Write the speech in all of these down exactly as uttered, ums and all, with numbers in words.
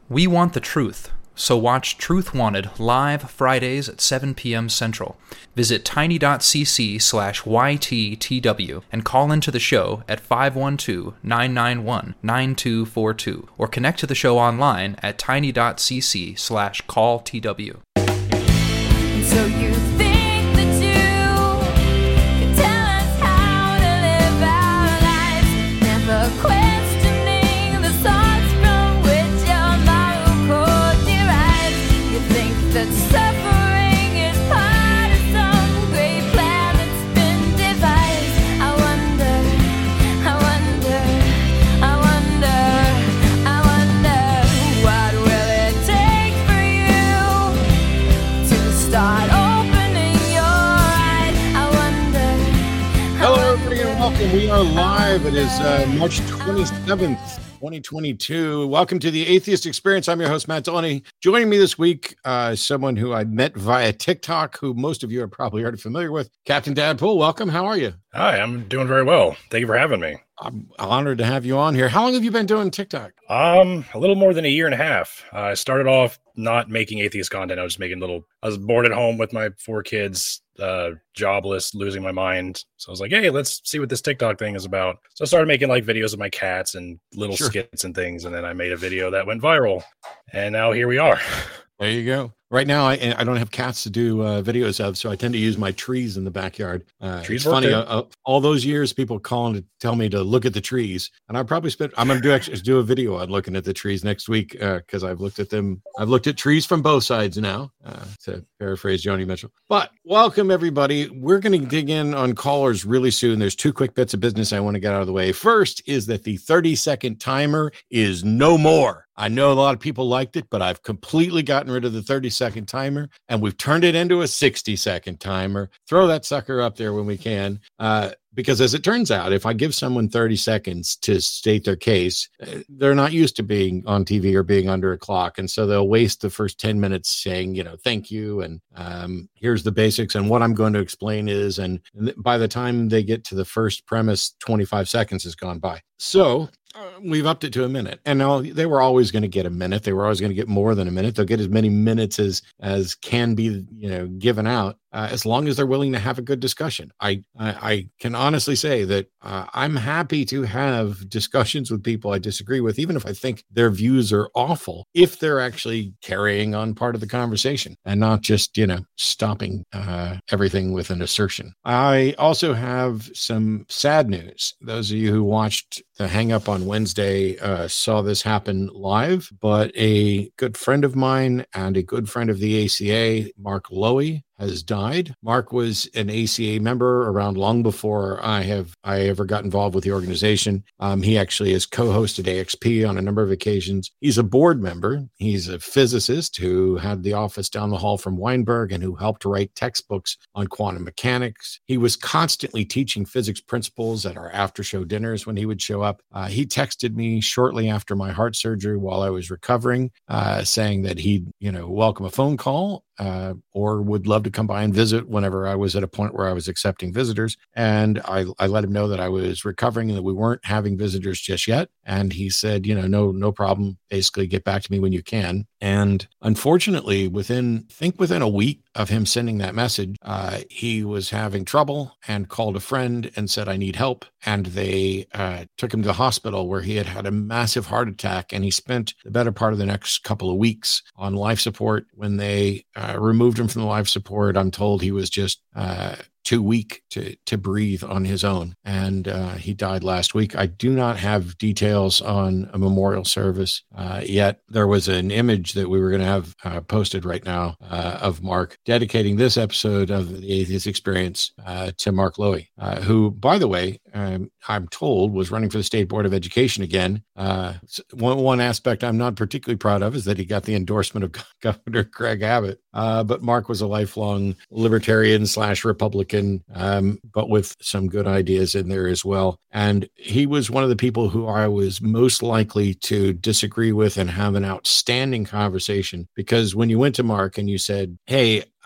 We want the truth, so watch Truth Wanted live Fridays at seven p.m. Central. Visit tiny.cc slash YTTW and call into the show at five one two, nine nine one, nine two four two or connect to the show online at tiny.cc slash calltw. So you think that you can tell us how to live our lives, never questioning the source from which your moral code derives. You think that suffering is part of some great plan that's been devised. I wonder, I wonder, I wonder, I wonder, what will it take for you to start opening your eyes? I wonder. I Hello, wonder, everybody, and welcome. We are live. It is uh, March twenty-seventh, twenty twenty-two. Welcome to the Atheist Experience. I'm your host, Matt Delaney. Joining me this week, uh, someone who I met via TikTok, who most of you are probably already familiar with, Captain Dadpool. Welcome. How are you? Hi, I'm doing very well. Thank you for having me. I'm honored to have you on here. How long have you been doing TikTok? Um, a little more than a year and a half. Uh, I started off not making atheist content. I was making little, I was bored at home with my four kids, uh, jobless, losing my mind. So I was like, hey, let's see what this TikTok thing is about. So I started making like videos of my cats and little Sure. skits and things. And then I made a video that went viral. And now here we are. There you go. Right now, I I don't have cats to do uh, videos of, so I tend to use my trees in the backyard. Uh, Trees it's work funny. too. Uh, uh, all those years, people calling to tell me to look at the trees, and I probably spent. I'm going to do actually do a video on looking at the trees next week because I've looked at them. I've looked at trees from both sides now, uh, to paraphrase Joni Mitchell. But welcome everybody. We're going to dig in on callers really soon. There's two quick bits of business I want to get out of the way. First is that the thirty second timer is no more. I know a lot of people liked it, but I've completely gotten rid of the thirty second timer and we've turned it into a sixty second timer. Throw that sucker up there when we can. Uh, because as it turns out, if I give someone thirty seconds to state their case, uh, they're not used to being on T V or being under a clock. And so they'll waste the first ten minutes saying, you know, thank you. And um, here's the basics. And what I'm going to explain is, and by the time they get to the first premise, twenty-five seconds has gone by. So uh, we've upped it to a minute. And now they were always going to get a minute. They were always going to get more than a minute. They'll get as many minutes as, as can be, you know, given out. Uh, as long as they're willing to have a good discussion. I I, I can honestly say that uh, I'm happy to have discussions with people I disagree with, even if I think their views are awful, if they're actually carrying on part of the conversation and not just, you know, stopping uh, everything with an assertion. I also have some sad news. Those of you who watched the Hang Up on Wednesday uh, saw this happen live, but a good friend of mine and a good friend of the A C A, Mark Lowy, has died. Mark was an A C A member around long before I have I ever got involved with the organization. Um, he actually has co-hosted A X P on a number of occasions. He's a board member. He's a physicist who had the office down the hall from Weinberg and who helped write textbooks on quantum mechanics. He was constantly teaching physics principles at our after-show dinners when he would show up. Uh, he texted me shortly after my heart surgery while I was recovering, uh, saying that he'd, you know, welcome a phone call uh, or would love to come by and visit whenever I was at a point where I was accepting visitors. And I, I let him know that I was recovering and that we weren't having visitors just yet. And he said, you know, no, no problem. Basically, get back to me when you can. And unfortunately, within, I think within a week of him sending that message, uh, he was having trouble and called a friend and said, I need help. And they uh, took him to the hospital where he had had a massive heart attack. And he spent the better part of the next couple of weeks on life support. When they uh, removed him from the life support, I'm told he was just uh, too weak to to breathe on his own. And uh, he died last week. I do not have details on a memorial service uh, yet. There was an image that we were going to have uh, posted right now uh, of Mark dedicating this episode of the Atheist Experience uh, to Mark Lowy, uh, who, by the way, um, I'm told was running for the State Board of Education again. Uh, one, one aspect I'm not particularly proud of is that he got the endorsement of Governor Greg Abbott. Uh, but Mark was a lifelong libertarian slash Republican, um, but with some good ideas in there as well. And he was one of the people who I was most likely to disagree with and have an outstanding conversation, because when you went to Mark and you said, hey,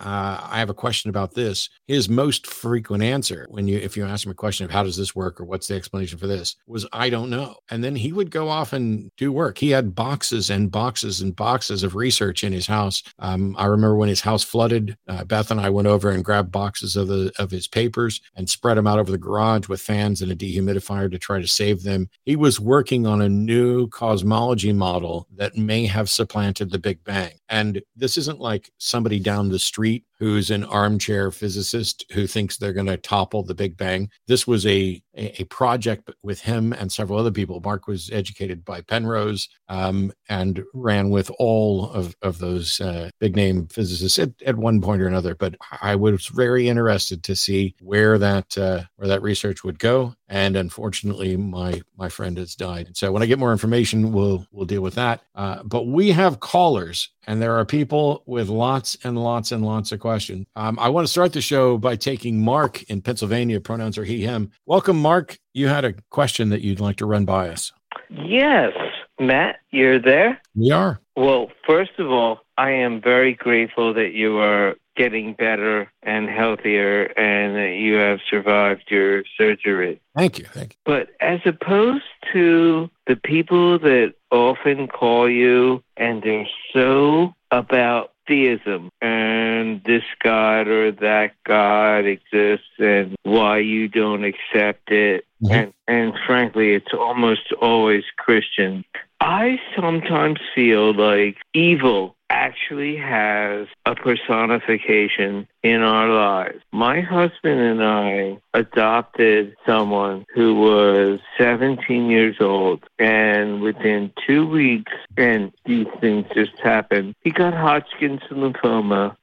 uh, I have a question about this. His most frequent answer when you, if you ask him a question of how does this work or what's the explanation for this, was I don't know. And then he would go off and do work. He had boxes and boxes and boxes of research in his house. Um, I remember when his house flooded, uh, Beth and I went over and grabbed boxes of the of his papers and spread them out over the garage with fans and a dehumidifier to try to save them. He was working on a new cosmology model that may have supplanted the Big Bang. And this isn't like somebody down the street who's an armchair physicist who thinks they're going to topple the Big Bang. This was a, a, a project with him and several other people. Mark was educated by Penrose um, and ran with all of, of those uh, big name physicists at, at one point or another. But I was very interested to see where that uh, where that research would go. And unfortunately, my my friend has died. So when I get more information, we'll we'll deal with that. Uh, but we have callers, and there are people with lots and lots and lots of questions. Um, I want to start the show by taking Mark in Pennsylvania. Pronouns are he, him. Welcome, Mark. You had a question that you'd like to run by us. Yes, Matt, you're there? We are. Well, first of all, I am very grateful that you are getting better and healthier and that you have survived your surgery. Thank you. Thank you. But as opposed to the people that often call you and they're so about theism and this God or that God exists and why you don't accept it, mm-hmm. and, and frankly, it's almost always Christian. I sometimes feel like evil actually has a personification in our lives. My husband and I adopted someone who was seventeen years old, and within two weeks, and these things just happened, he got Hodgkin's lymphoma,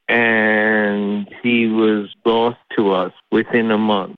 and he was lost to us within a month.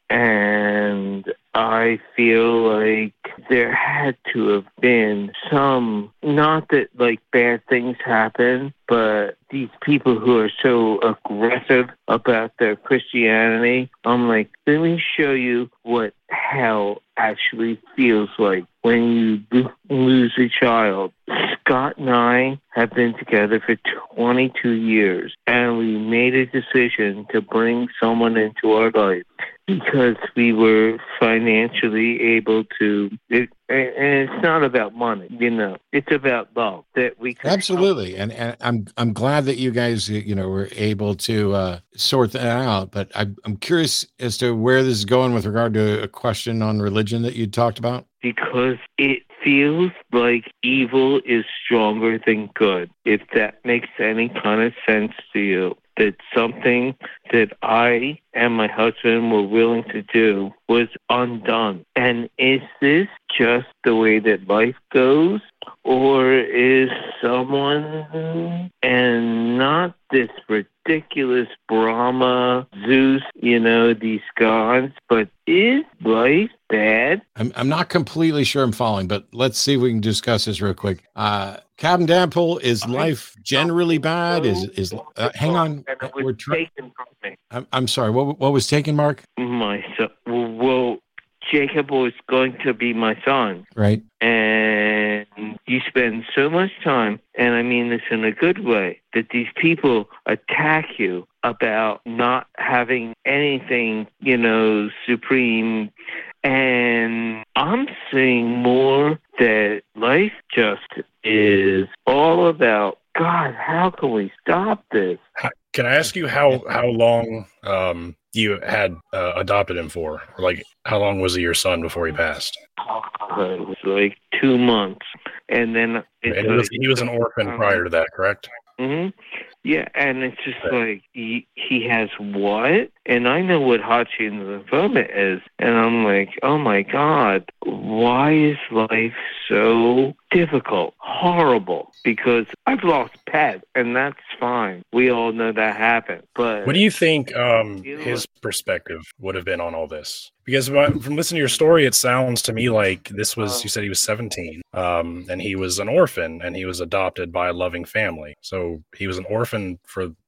And I feel like there had to have been some, not that like bad things happen, but these people who are so aggressive about their Christianity, I'm like, let me show you what hell actually feels like when you lose a child. Scott and I have been together for twenty-two years, and we made a decision to bring someone into our life because we were financially able to, it, and it's not about money, you know, it's about love that we can absolutely. And, and I'm, I'm glad that you guys, you know, were able to uh, sort that out, but I, I'm curious as to where this is going with regard to a question on religion that you talked about. Because it feels like evil is stronger than good, if that makes any kind of sense to you. That something that I and my husband were willing to do was undone. And is this just the way that life goes? Or is someone, and not this ridiculous Brahma, Zeus, you know, these gods, but is life bad? I'm, I'm not completely sure I'm following, but let's see if we can discuss this real quick. Uh, Captain Danple, is life generally bad? Is is uh, hang on? We're trying. I'm, I'm sorry. What what was taken, Mark? My son. Well, Jacob was going to be my son, right? And you spend so much time, and I mean this in a good way, that these people attack you about not having anything, you know, supreme. And I'm seeing more that life just is all about, God, how can we stop this? Can I ask you how, how long um, you had uh, adopted him for? Or like, how long was he your son before he passed? Oh, it was like two months. And then... And it was, he was an orphan prior to that, correct? Mm-hmm. Yeah, and it's just like, he, he has what? And I know what Hodgkin's lymphoma is. And I'm like, oh my God, why is life so difficult, horrible? Because I've lost pets, and that's fine. We all know that happened. But what do you think um, his perspective would have been on all this? Because from listening to your story, it sounds to me like this was, you said he was seventeen, um, and he was an orphan, and he was adopted by a loving family. So he was an orphan for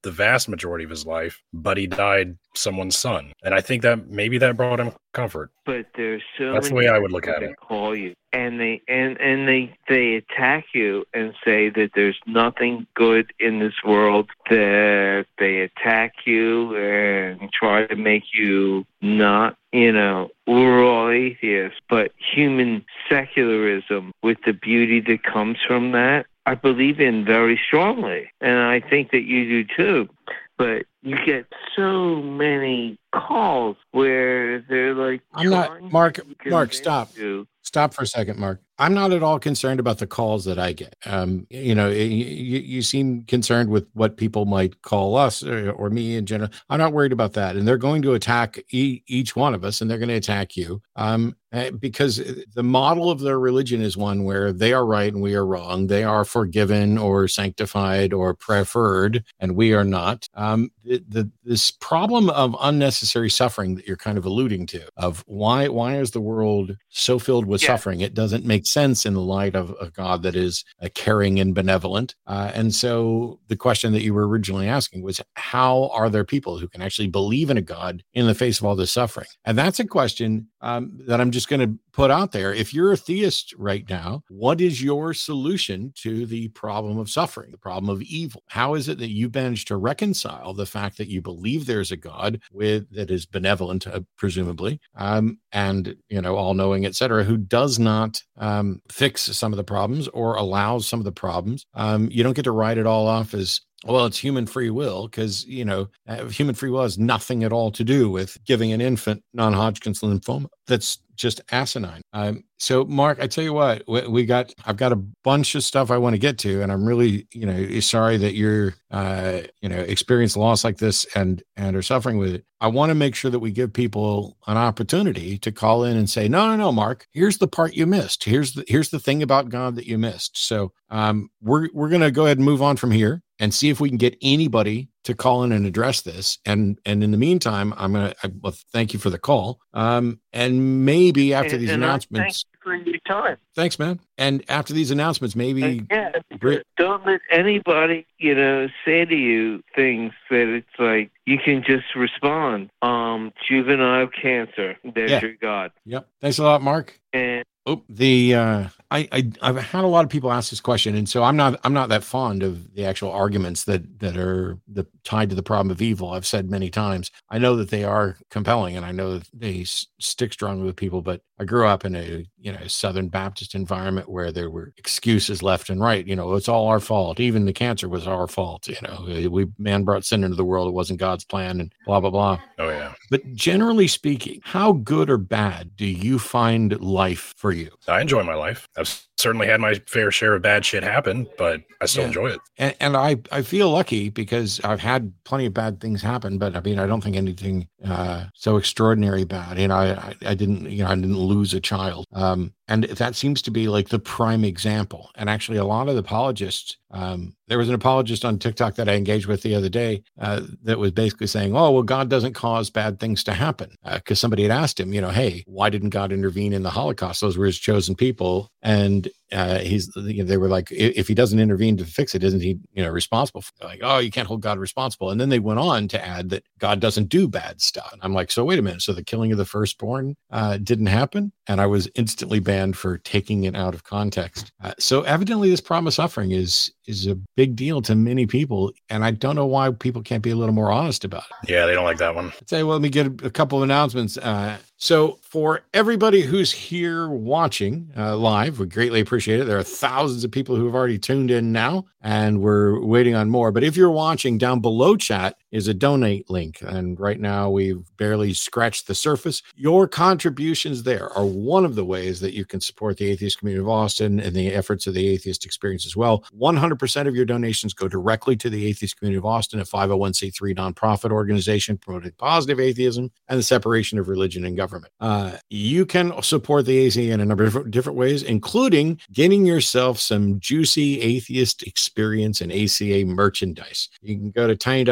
the vast majority of his life, but he died someone's son. And I think that maybe that brought him comfort. But there's so That's the many way I would look people at that it. call you and they and and they they attack you and say that there's nothing good in this world, that they attack you and try to make you not, you know, we're all atheists, but human secularism with the beauty that comes from that, I believe in very strongly. And I think that you do too. But you get so many calls where they're like, I'm not, trying Mark, to Mark, convince stop. you. Stop for a second, Mark. I'm not at all concerned about the calls that I get. Um, you know, you, you seem concerned with what people might call us or, or me in general. I'm not worried about that. And they're going to attack e- each one of us, and they're going to attack you um, because the model of their religion is one where they are right and we are wrong. They are forgiven or sanctified or preferred, and we are not. Um, the, the, this problem of unnecessary suffering that you're kind of alluding to, of why why is the world so filled with Yeah. suffering? It doesn't make sense in the light of a God that is uh, caring and benevolent. Uh, and so the question that you were originally asking was, how are there people who can actually believe in a God in the face of all this suffering? And that's a question um, that I'm just going to put out there. If you're a theist right now, what is your solution to the problem of suffering, the problem of evil? How is it that you managed to reconcile the fact that you believe there's a God with that is benevolent, uh, presumably, um, and, you know, all-knowing, et cetera, who does not um, fix some of the problems or allows some of the problems? Um, you don't get to write it all off as, well, it's human free will, because, you know, uh, human free will has nothing at all to do with giving an infant non-Hodgkin's lymphoma. That's just asinine. Um, so, Mark, I tell you what, we, we got, I've got a bunch of stuff I want to get to, and I'm really, you know, sorry that you're, uh, you know, experience loss like this and and are suffering with it. I want to make sure that we give people an opportunity to call in and say, no, no, no, Mark, here's the part you missed. Here's the here's the thing about God that you missed. So, um, we're we're gonna go ahead and move on from here and see if we can get anybody to call in and address this. And and in the meantime, I'm gonna I, well, thank you for the call. Um, and maybe after And- these and I announcements, thank you for your time. thanks, man. And after these announcements, maybe And yeah, Great. don't let anybody, you know, say to you things that it's like you can just respond. Um, juvenile cancer. There's Yeah. your God. Yep. Thanks a lot, Mark. And Oh, the uh, I, I I've had a lot of people ask this question, and so I'm not I'm not that fond of the actual arguments that that are the tied to the problem of evil. I've said many times. I know that they are compelling, and I know that they s- stick strongly with people. But I grew up in a you know Southern Baptist environment where there were excuses left and right. You know, it's all our fault. Even the cancer was our fault. You know, we man brought sin into the world. It wasn't God's plan, and blah blah blah. Oh, yeah. But generally speaking, how good or bad do you find life for you? I enjoy my life. I've certainly had my fair share of bad shit happen, but I still Yeah. enjoy it. And, and I, I feel lucky because I've had plenty of bad things happen, but I mean, I don't think anything uh, so extraordinary bad. You know, I, I, I didn't, you know, I didn't lose a child. Um, and that seems to be like the prime example. And actually a lot of the apologists, um, there was an apologist on TikTok that I engaged with the other day uh, that was basically saying, oh, well, God doesn't cause bad things to happen. Because uh, somebody had asked him, you know, hey, why didn't God intervene in the Holocaust? Those were his chosen people. And uh, he's, you know, they were like, if he doesn't intervene to fix it, isn't he, you know, responsible for it? Like, oh, you can't hold God responsible. And then they went on to add that God doesn't do bad stuff. And I'm like, so wait a minute. So the killing of the firstborn uh, didn't happen? And I was instantly banned for taking it out of context. Uh, so evidently this problem of suffering is, is a big deal to many people. And I don't know why people can't be a little more honest about it. Yeah, they don't like that one. I'd say, well, let me get a, a couple of announcements. Uh, so for everybody who's here watching uh, live, we greatly appreciate it. There are thousands of people who have already tuned in now, and we're waiting on more. But if you're watching, down below chat is a donate link. And right now we've barely scratched the surface. Your contributions there are one of the ways that you can support the atheist community of Austin and the efforts of the atheist experience as well. one hundred percent of your donations go directly to the atheist community of Austin, a five oh one c three nonprofit organization promoting positive atheism and the separation of religion and government. Uh, you can support the A C in a number of different ways, including getting yourself some juicy atheist experience and A C A merchandise. You can go to tiny.cc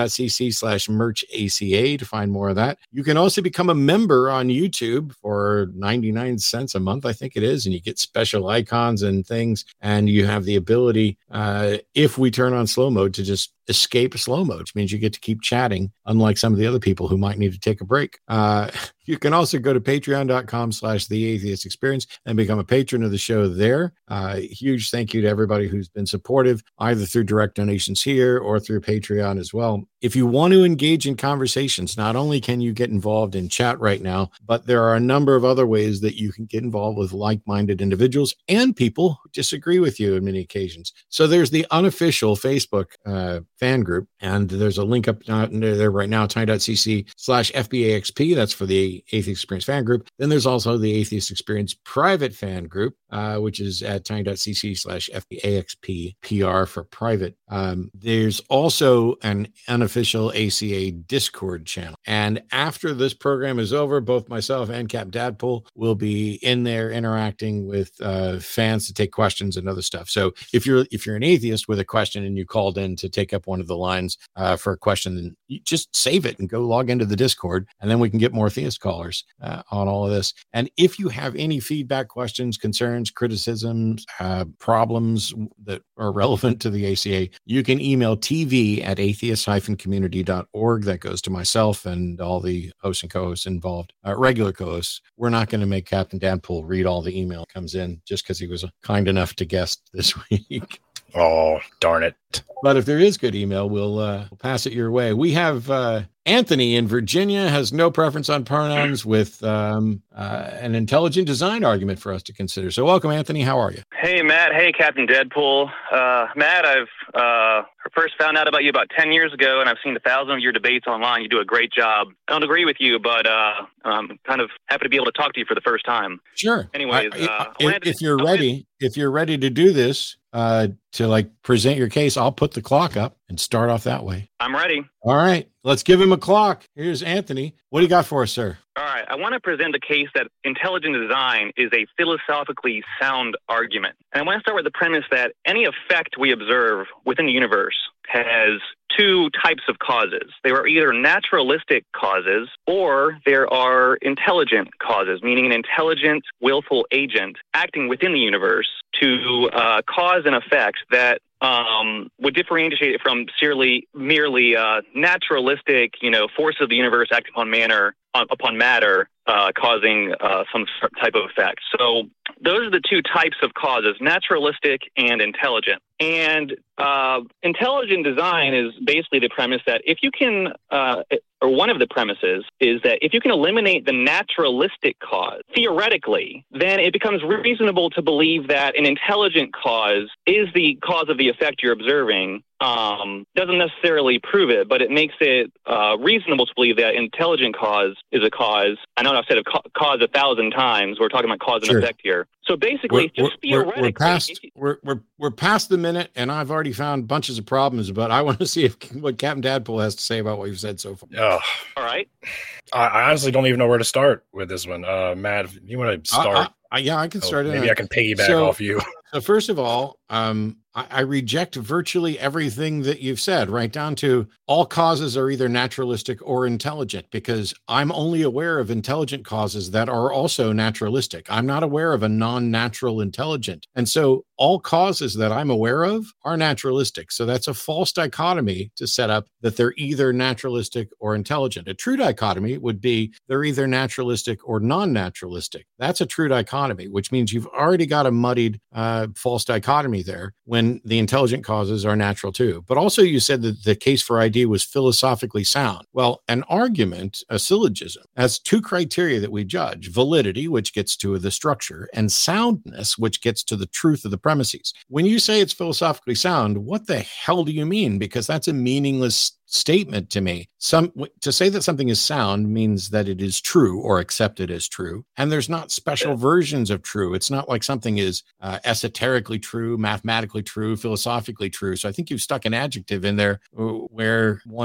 cc slash merch ACA to find more of that. You can also become a member on YouTube for ninety-nine cents a month, I think it is, and you get special icons and things, and you have the ability, uh, if we turn on slow mode, to just escape slow mode, which means you get to keep chatting, unlike some of the other people who might need to take a break. Uh, you can also go to patreon.com slash the atheist experience and become a patron of the show there. Uh, huge thank you to everybody who's been supportive, either through direct donations here or through Patreon as well. If you want to engage in conversations, not only can you get involved in chat right now, but there are a number of other ways that you can get involved with like-minded individuals and people who disagree with you on many occasions. So there's the unofficial Facebook uh, fan group, and there's a link up there right now, tiny.cc slash FBAXP. That's for the Atheist Experience fan group. Then there's also the Atheist Experience private fan group, uh, which is at tiny.cc slash FBAXP PR for private. Um, there's also an unofficial A C A Discord channel. And after this program is over, both myself and Captain Dadpool will be in there interacting with uh, fans to take questions and other stuff. So if you're if you're an atheist with a question and you called in to take up one of the lines uh, for a question, then you just save it and go log into the Discord, and then we can get more theist callers uh, on all of this. And if you have any feedback, questions, concerns, criticisms, uh, problems that are relevant to the A C A, you can email tv at atheist community dot org. That goes to myself and all the hosts and co-hosts involved, uh, regular co-hosts. We're not going to make Captain Dadpool read all the email that comes in just because he was kind enough to guest this week. Oh, darn it. But if there is good email, we'll, uh, we'll pass it your way. We have uh, Anthony in Virginia, has no preference on pronouns, with um, uh, an intelligent design argument for us to consider. So welcome, Anthony. How are you? Hey, Matt. Hey, Captain Deadpool. Uh, Matt, I've uh, first found out about you about ten years ago, and I've seen a thousand of your debates online. You do a great job. I don't agree with you, but uh, I'm kind of happy to be able to talk to you for the first time. Sure. Anyways, I, uh, if, if you're ready, if you're ready to do this, uh, to like present your case, I'll put the clock up and start off that way. I'm ready. All right, let's give him a clock. Here's Anthony. What do you got for us, sir? All right. I want to present a case that intelligent design is a philosophically sound argument. And I want to start with the premise that any effect we observe within the universe has two types of causes. They are either naturalistic causes or there are intelligent causes, meaning an intelligent, willful agent acting within the universe to uh, cause an effect that um, would differentiate it from merely, merely uh, naturalistic, you know, force of the universe acting upon manner, uh, upon matter, uh, causing uh, some type of effect. So those are the two types of causes, naturalistic and intelligent. And uh, intelligent design is basically the premise that if you can, uh, or one of the premises is that if you can eliminate the naturalistic cause, theoretically, then it becomes reasonable to believe that an intelligent cause is the cause of the effect you're observing. Um, doesn't necessarily prove it, but it makes it uh, reasonable to believe that intelligent cause is a cause. I know I've said a ca- cause a thousand times. We're talking about cause and Sure. effect here. So basically, We're, just we're, theoretically, we're past we're, we're we're past the minute, and I've already found bunches of problems. But I want to see if what Captain Dadpool has to say about what you've said so far. Oh, all right. I, I honestly don't even know where to start with this one. Uh, Matt, if you want to start? I, I, yeah, I can Oh, start. maybe in I can piggyback so, off you. So first of all, um, I, I reject virtually everything that you've said, right down to all causes are either naturalistic or intelligent, because I'm only aware of intelligent causes that are also naturalistic. I'm not aware of a non-natural intelligent. And so all causes that I'm aware of are naturalistic. So that's a false dichotomy to set up that they're either naturalistic or intelligent. A true dichotomy would be they're either naturalistic or non-naturalistic. That's a true dichotomy, which means you've already got a muddied uh, false dichotomy there when the intelligent causes are natural too. But also you said that the case for I D was philosophically sound. Well, an argument, a syllogism, has two criteria that we judge: validity, which gets to the structure, and soundness, which gets to the truth of the premises. When you say it's philosophically sound, what the hell do you mean? Because that's a meaningless statement to me. Some to say that something is sound means that it is true or accepted as true, and there's not special versions of true. It's not like something is uh, esoterically true, mathematically true, philosophically true. So I think you've stuck an adjective in there where one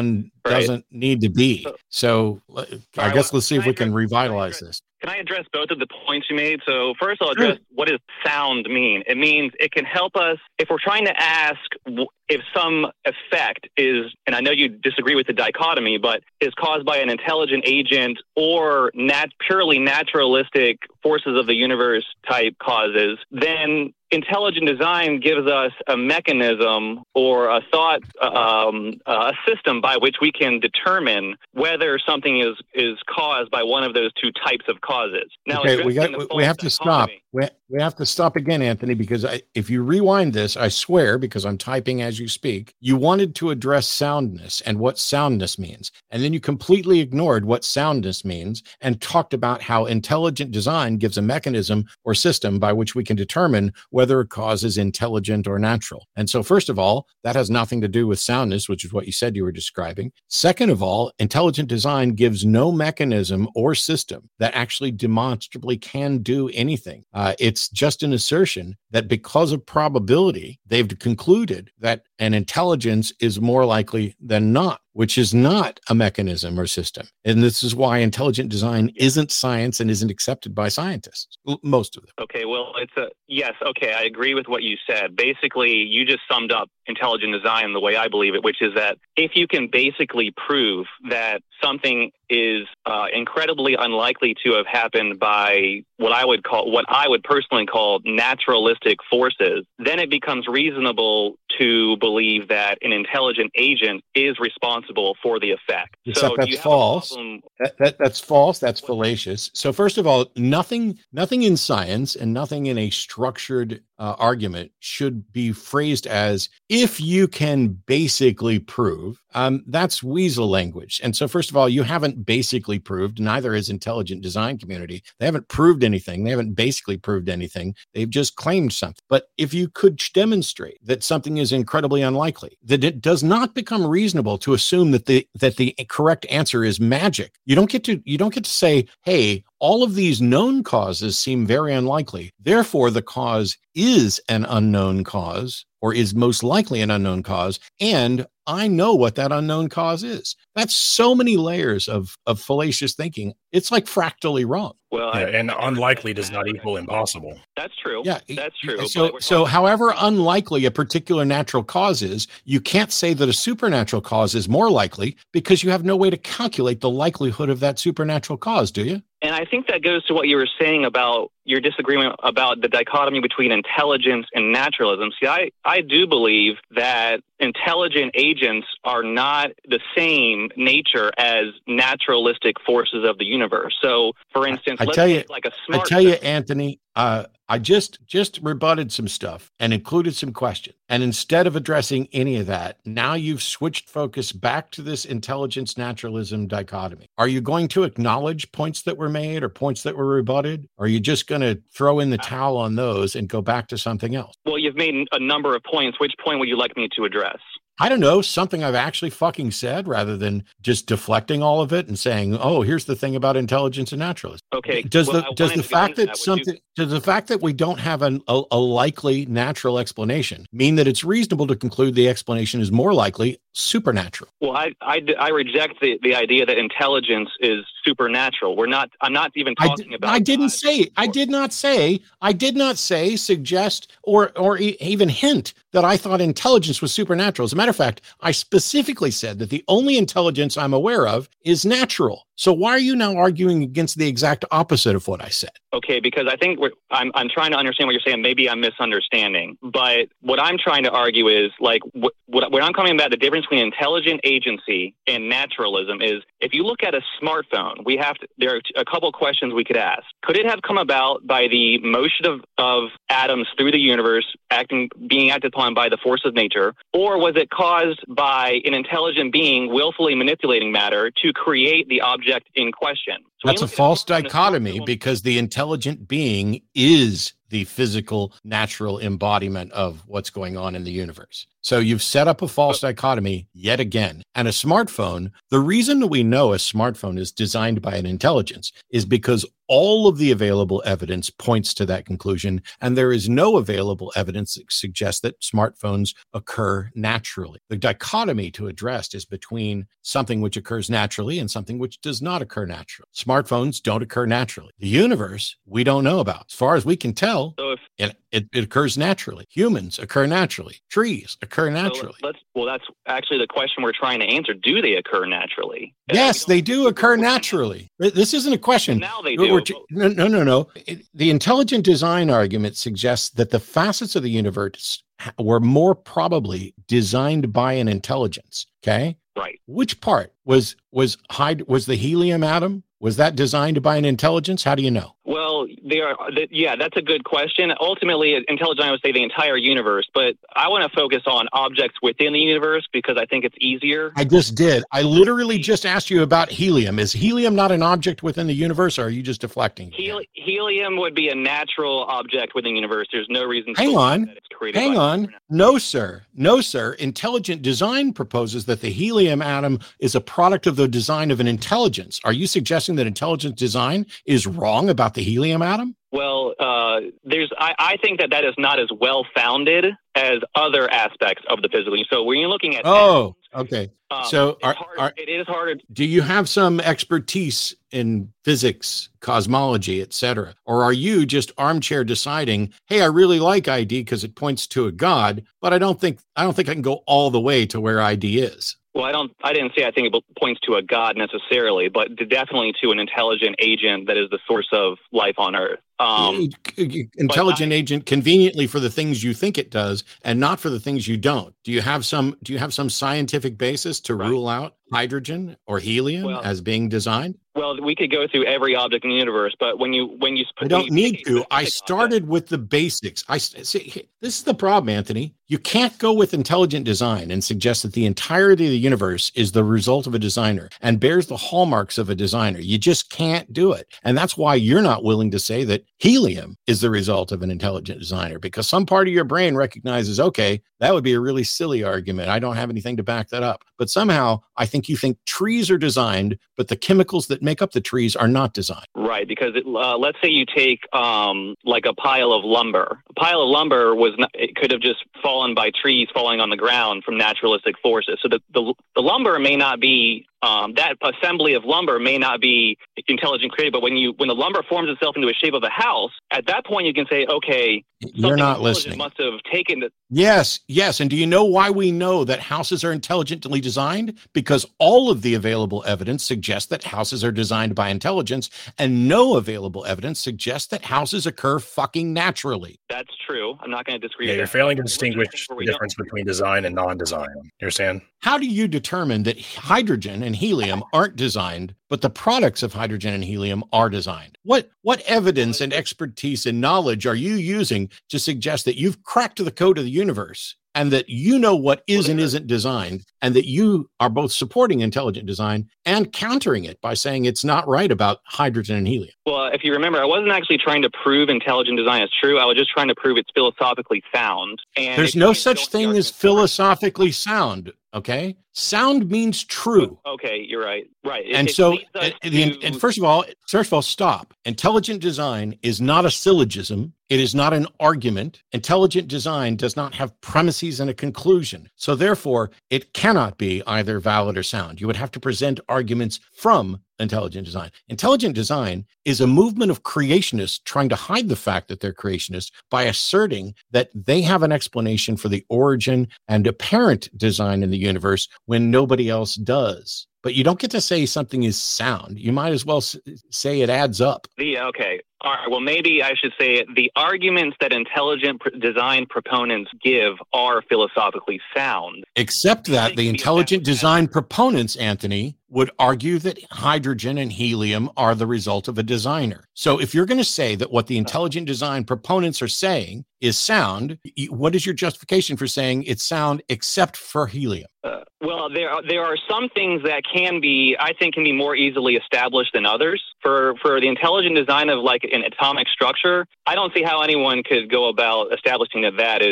Right. doesn't need to be. So- So I right, guess well, let's see if can I we can address- revitalize can I this. Can I address both of the points you made? So first I'll Sure. address what does sound mean? It means it can help us if we're trying to ask w- if some effect is, and I know you disagree with the dichotomy, but is caused by an intelligent agent or nat- purely naturalistic forces of the universe type causes, then intelligent design gives us a mechanism or a thought, um, a system by which we can determine whether something is, is caused by one of those two types of causes. Now, Okay, we got addressing the we, we have false to stop. dichotomy- We, we have to stop again, Anthony, because I, if you rewind this, I swear, because I'm typing as you speak, you wanted to address soundness and what soundness means. And then you completely ignored what soundness means and talked about how intelligent design gives a mechanism or system by which we can determine whether a cause is intelligent or natural. And so, first of all, that has nothing to do with soundness, which is what you said you were describing. Second of all, intelligent design gives no mechanism or system that actually demonstrably can do anything. Uh, it's just an assertion that because of probability, they've concluded that an intelligence is more likely than not, which is not a mechanism or system. And this is why intelligent design isn't science and isn't accepted by scientists, l- most of them. Okay, well, it's a yes. Okay, I agree with what you said. Basically, you just summed up intelligent design the way I believe it, which is that if you can basically prove that something is uh, incredibly unlikely to have happened by what I would call, what I would personally call naturalistic forces, then it becomes reasonable to believe that an intelligent agent is responsible for the effect. Except so that's do you have false. A problem? That, that, that's false. That's fallacious. So first of all, nothing, nothing in science and nothing in a structured uh, argument should be phrased as if you can basically prove. Um, that's weasel language. And so first of all, you haven't basically proved, neither is intelligent design community. They haven't proved anything. They haven't basically proved anything. They've just claimed something. But if you could demonstrate that something is incredibly unlikely, that it does not become reasonable to assume that the that the correct answer is magic. You don't get to you don't get to say, hey, all of these known causes seem very unlikely. Therefore, the cause is an unknown cause, or is most likely an unknown cause, and I know what that unknown cause is. That's so many layers of, of fallacious thinking. It's like fractally wrong. Well, Yeah, I, and unlikely does not equal impossible. That's true. Yeah, that's true. So, but we're so talking- however unlikely a particular natural cause is, you can't say that a supernatural cause is more likely because you have no way to calculate the likelihood of that supernatural cause, do you? And I think that goes to what you were saying about your disagreement about the dichotomy between intelligence and naturalism. See, I, I do believe that intelligent agents are not the same nature as naturalistic forces of the universe. So, for instance, I let's tell you- take like a I smart tell you, phone. Anthony, uh, I just just rebutted some stuff and included some questions. And instead of addressing any of that, now you've switched focus back to this intelligence naturalism dichotomy. Are you going to acknowledge points that were made or points that were rebutted? Or are you just going to throw in the towel on those and go back to something else? Well, you've made a number of points. Which point would you like me to address? I don't know, something I've actually fucking said rather than just deflecting all of it and saying, oh, here's the thing about intelligence and naturalism. Okay. Does well, the I does wanted the to go fact into that that. Would you- something does the fact that we don't have an, a, a likely natural explanation mean that it's reasonable to conclude the explanation is more likely supernatural? Well, I, I, I reject the, the idea that intelligence is supernatural. We're not. I'm not even I, talking di- about. I didn't God. say I did not say I did not say suggest or or e- even hint that I thought intelligence was supernatural. As a matter of fact, I specifically said that the only intelligence I'm aware of is natural. So why are you now arguing against the exact opposite of what I said? Okay, because I think we're, I'm I'm trying to understand what you're saying. Maybe I'm misunderstanding, but what I'm trying to argue is like what, what when I'm coming about the difference between intelligent agency and naturalism is if you look at a smartphone, we have to. There are a couple questions we could ask. Could it have come about by the motion of of atoms through the universe, acting being acted upon by the force of nature, or was it caused by an intelligent being willfully manipulating matter to create the object in question? So when That's you a look at false smartphone, a dichotomy smartphone- because the intelligent being is the physical, natural embodiment of what's going on in the universe. So you've set up a false dichotomy yet again. And a smartphone, the reason that we know a smartphone is designed by an intelligence is because all of the available evidence points to that conclusion, and there is no available evidence that suggests that smartphones occur naturally. The dichotomy to address is between something which occurs naturally and something which does not occur naturally. Smartphones don't occur naturally. The universe, we don't know about. As far as we can tell, So if it, it, it occurs naturally. Humans occur naturally. Trees occur so naturally. let's well, that's actually the question we're trying to answer. Do they occur naturally? Uh, Yes, we they don't- do occur naturally. This isn't a question. Now they We're- do. we're tr- No, no, no, no. It- the intelligent design argument suggests that the facets of the universe ha- were more probably designed by an intelligence. Okay, Right. which part was was hyd- was the helium atom? Was that designed by an intelligence? How do you know? Well, they are. th- Yeah, that's a good question. Ultimately, intelligent, I would say the entire universe, but I want to focus on objects within the universe because I think it's easier. I just did. I literally just asked you about helium. Is helium not an object within the universe, or are you just deflecting? Hel- helium would be a natural object within the universe. There's no reason. to Hang believe on. that it's created Hang by- on. No, sir. No, sir. Intelligent design proposes that the helium atom is a product of the design of an intelligence. Are you suggesting that intelligent design is wrong about the helium atom? Well, uh, there's. I, I think that that is not as well founded as other aspects of the physical. So when you're looking at Oh, okay. um, so it's are- hard, are- it is hard. Do you have some expertise in physics, cosmology, et cetera? Or are you just armchair deciding, hey, I really like I D because it points to a God, but I don't think I don't think I can go all the way to where I D is. Well, I don't. I didn't say I think it points to a god necessarily, but definitely to an intelligent agent that is the source of life on Earth. Um, Intelligent I- agent conveniently for the things you think it does and not for the things you don't. Do you have some do you have some scientific basis to Right. rule out hydrogen or helium Well, as being designed? well, we could go through every object in the universe, but when you when you I when don't you need pick a to. I specific started with the basics. I s- see, this is the problem, Anthony. You can't go with intelligent design and suggest that the entirety of the universe is the result of a designer and bears the hallmarks of a designer. You just can't do it. And that's why you're not willing to say that helium is the result of an intelligent designer, because some part of your brain recognizes, okay, that would be a really silly argument. I don't have anything to back that up. But somehow I think you think trees are designed, but the chemicals that make up the trees are not designed. Right, because it, uh, let's say you take um, like a pile of lumber. A pile of lumber was not, it could have just fallen by trees falling on the ground from naturalistic forces. So the the, the lumber may not be um, that assembly of lumber may not be intelligent created, but when you when the lumber forms itself into a shape of a house, at that point you can say, okay, You're something not intelligent listening. must have taken the. Yes, yes. And do you know why we know that houses are intelligently designed? Because all of the available evidence suggests that houses are designed by intelligence, and no available evidence suggests that houses occur fucking naturally. That's true. I'm not going to disagree. Yeah, with you're that. failing to We're distinguish just where the we don't- difference between design and non-design. You understand? How do you determine that hydrogen and helium aren't designed, but the products of hydrogen and helium are designed? What what evidence and expertise and knowledge are you using to suggest that you've cracked the code of the universe and that you know what is and isn't designed, and that you are both supporting intelligent design and countering it by saying it's not right about hydrogen and helium? Well, if you remember, I wasn't actually trying to prove intelligent design is true. I was just trying to prove it's philosophically sound. And There's if you no want to go such into the thing as argument- philosophically sound, okay? Sound means true. Okay, you're right. Right. It- And it so, leads us and, the- to- and first of all, first of all, stop. Intelligent design is not a syllogism. It is not an argument. Intelligent design does not have premises and a conclusion. So therefore, it cannot be either valid or sound. You would have to present arguments from intelligent design. Intelligent design is a movement of creationists trying to hide the fact that they're creationists by asserting that they have an explanation for the origin and apparent design in the universe when nobody else does. But you don't get to say something is sound. You might as well s- say it adds up. the okay. All right. Well, maybe I should say the arguments that intelligent pr- design proponents give are philosophically sound. Except that They the can be intelligent established. design proponents, Anthony, would argue that hydrogen and helium are the result of a designer. So if you're going to say that what the intelligent design proponents are saying is sound, y- what is your justification for saying it's sound except for helium? Uh, well, there are, there are some things that can be, I think, can be more easily established than others. For for the intelligent design of like an atomic structure, I don't see how anyone could go about establishing that that is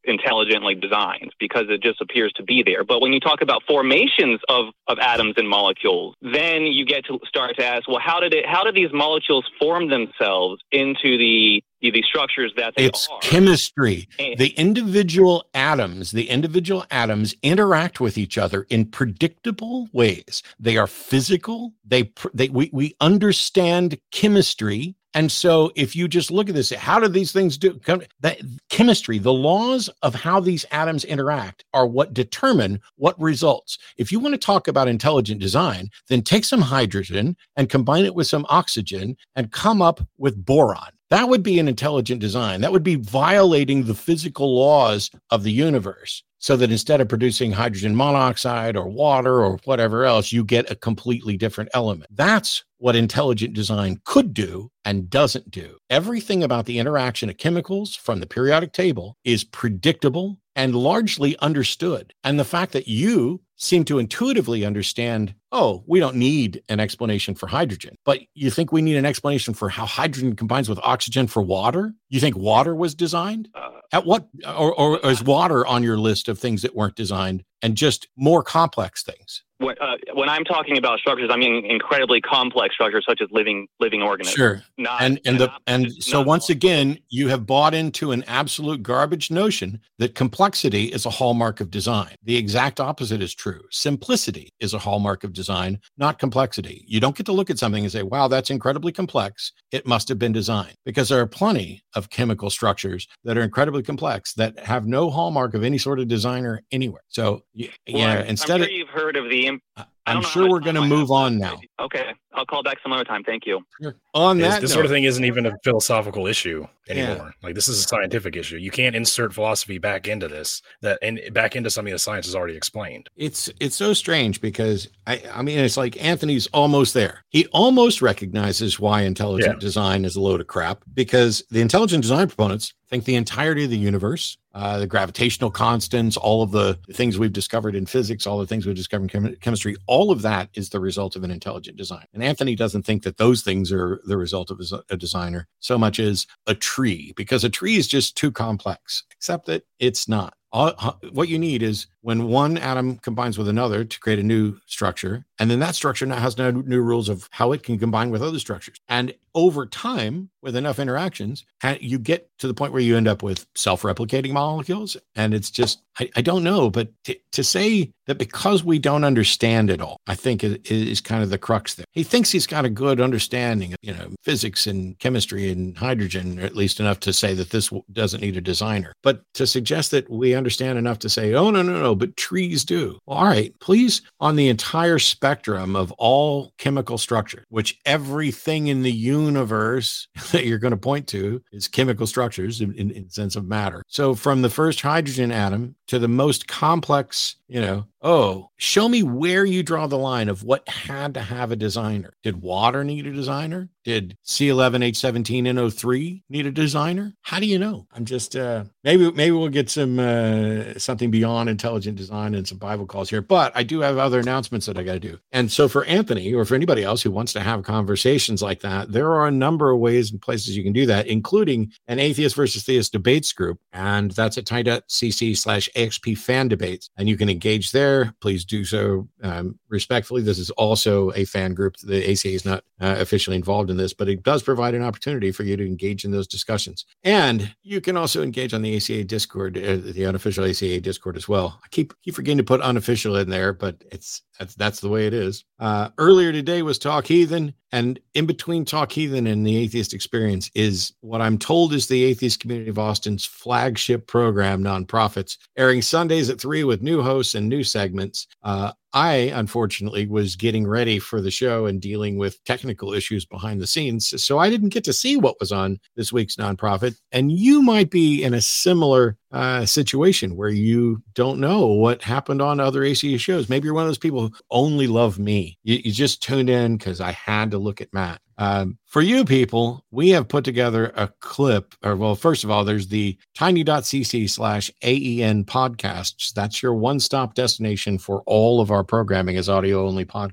intelligently designed because it just appears to be there. But when you talk about formations of, of atoms and molecules, then you get to start to ask, well, how did it, how did these molecules form themselves into the the structures that they it's are? chemistry. And- The individual atoms, the individual atoms interact with each other in predictable ways. They are physical. They, pr- they, we, we understand chemistry. And so if you just look at this, how do these things do? Come, that chemistry, the laws of how these atoms interact are what determine what results. If you want to talk about intelligent design, then take some hydrogen and combine it with some oxygen and come up with boron. That would be an intelligent design. That would be violating the physical laws of the universe, so that instead of producing hydrogen monoxide or water or whatever else, you get a completely different element. That's what intelligent design could do and doesn't do. Everything about the interaction of chemicals from the periodic table is predictable and largely understood. And the fact that you seem to intuitively understand, oh, we don't need an explanation for hydrogen, but you think we need an explanation for how hydrogen combines with oxygen for water? You think water was designed? Uh, At what, or, or is water on your list of things that weren't designed and just more complex things? When, uh, when I'm talking about structures, I mean incredibly complex structures such as living living organisms. Sure. Not, And and the not- and just so not- once again, you have bought into an absolute garbage notion that complexity is a hallmark of design. The exact opposite is true. Simplicity is a hallmark of design, not complexity. You don't get to look at something and say, wow, that's incredibly complex. It must have been designed. Because there are plenty of chemical structures that are incredibly complex that have no hallmark of any sort of designer anywhere. So y- Well, yeah, I'm, instead I'm of sure you've heard of the. imp- I I'm don't know how sure much we're going to time I move have on left. now. Okay, I'll call back some other time. Thank you. On This, that this note, sort of thing isn't even a philosophical issue Yeah. anymore. Like this is a scientific issue. You can't insert philosophy back into this, that and back into something that science has already explained. It's it's so strange because I, I mean it's like Anthony's almost there. He almost recognizes why intelligent Yeah. design is a load of crap, because the intelligent design proponents think the entirety of the universe, uh, the gravitational constants, all of the things we've discovered in physics, all the things we've discovered in chem- chemistry, all of that is the result of an intelligent design. And Anthony doesn't think that those things are the result of a designer so much as a tree, because a tree is just too complex, except that it's not. All, what you need is when one atom combines with another to create a new structure, and then that structure now has no new rules of how it can combine with other structures. And over time, with enough interactions, you get to the point where you end up with self-replicating molecules. And it's just, I, I don't know, but to, to say that because we don't understand it all, I think is, is kind of the crux there. He thinks he's got a good understanding of, you know, physics and chemistry and hydrogen, or at least enough to say that this doesn't need a designer. But to suggest that we understand enough to say, oh, no, no, no, but trees do. Well, all right, please, on the entire spectrum of all chemical structure, which everything in the universe that you're going to point to is chemical structures in, in, in sense of matter. So from the first hydrogen atom to the most complex, you know, oh, show me where you draw the line of what had to have a designer. Did water need a designer? Did C eleven H seventeen N O three need a designer? How do you know? I'm just, uh, maybe, maybe we'll get some, uh, something beyond intelligent design and some Bible calls here, but I do have other announcements that I got to do. And so for Anthony, or for anybody else who wants to have conversations like that, there are a number of ways and places you can do that, including an atheist versus theist debates group. And that's at tiny.cc slash AXP fan debates. And you can engage there. Please do so um, respectfully. This is also a fan group. The A C A is not uh, officially involved in this, but it does provide an opportunity for you to engage in those discussions. And you can also engage on the A C A Discord, uh, the unofficial A C A Discord as well. I keep keep forgetting to put unofficial in there, but it's that's that's the way it is. Uh, earlier today was Talk Heathen, and in between Talk Heathen and the Atheist Experience is what I'm told is the Atheist Community of Austin's flagship program, Nonprofits, airing Sundays at three with new hosts and new segments. Uh, I, unfortunately, was getting ready for the show and dealing with technical issues behind the scenes, so I didn't get to see what was on this week's Nonprofit. And you might be in a similar uh, situation where you don't know what happened on other A C A shows. Maybe you're one of those people who only love me. You, you just tuned in because I had to look at Matt. Um, for you people, we have put together a clip, or well, first of all, there's the tiny.cc slash AEN podcasts. That's your one-stop destination for all of our programming as audio-only podcast.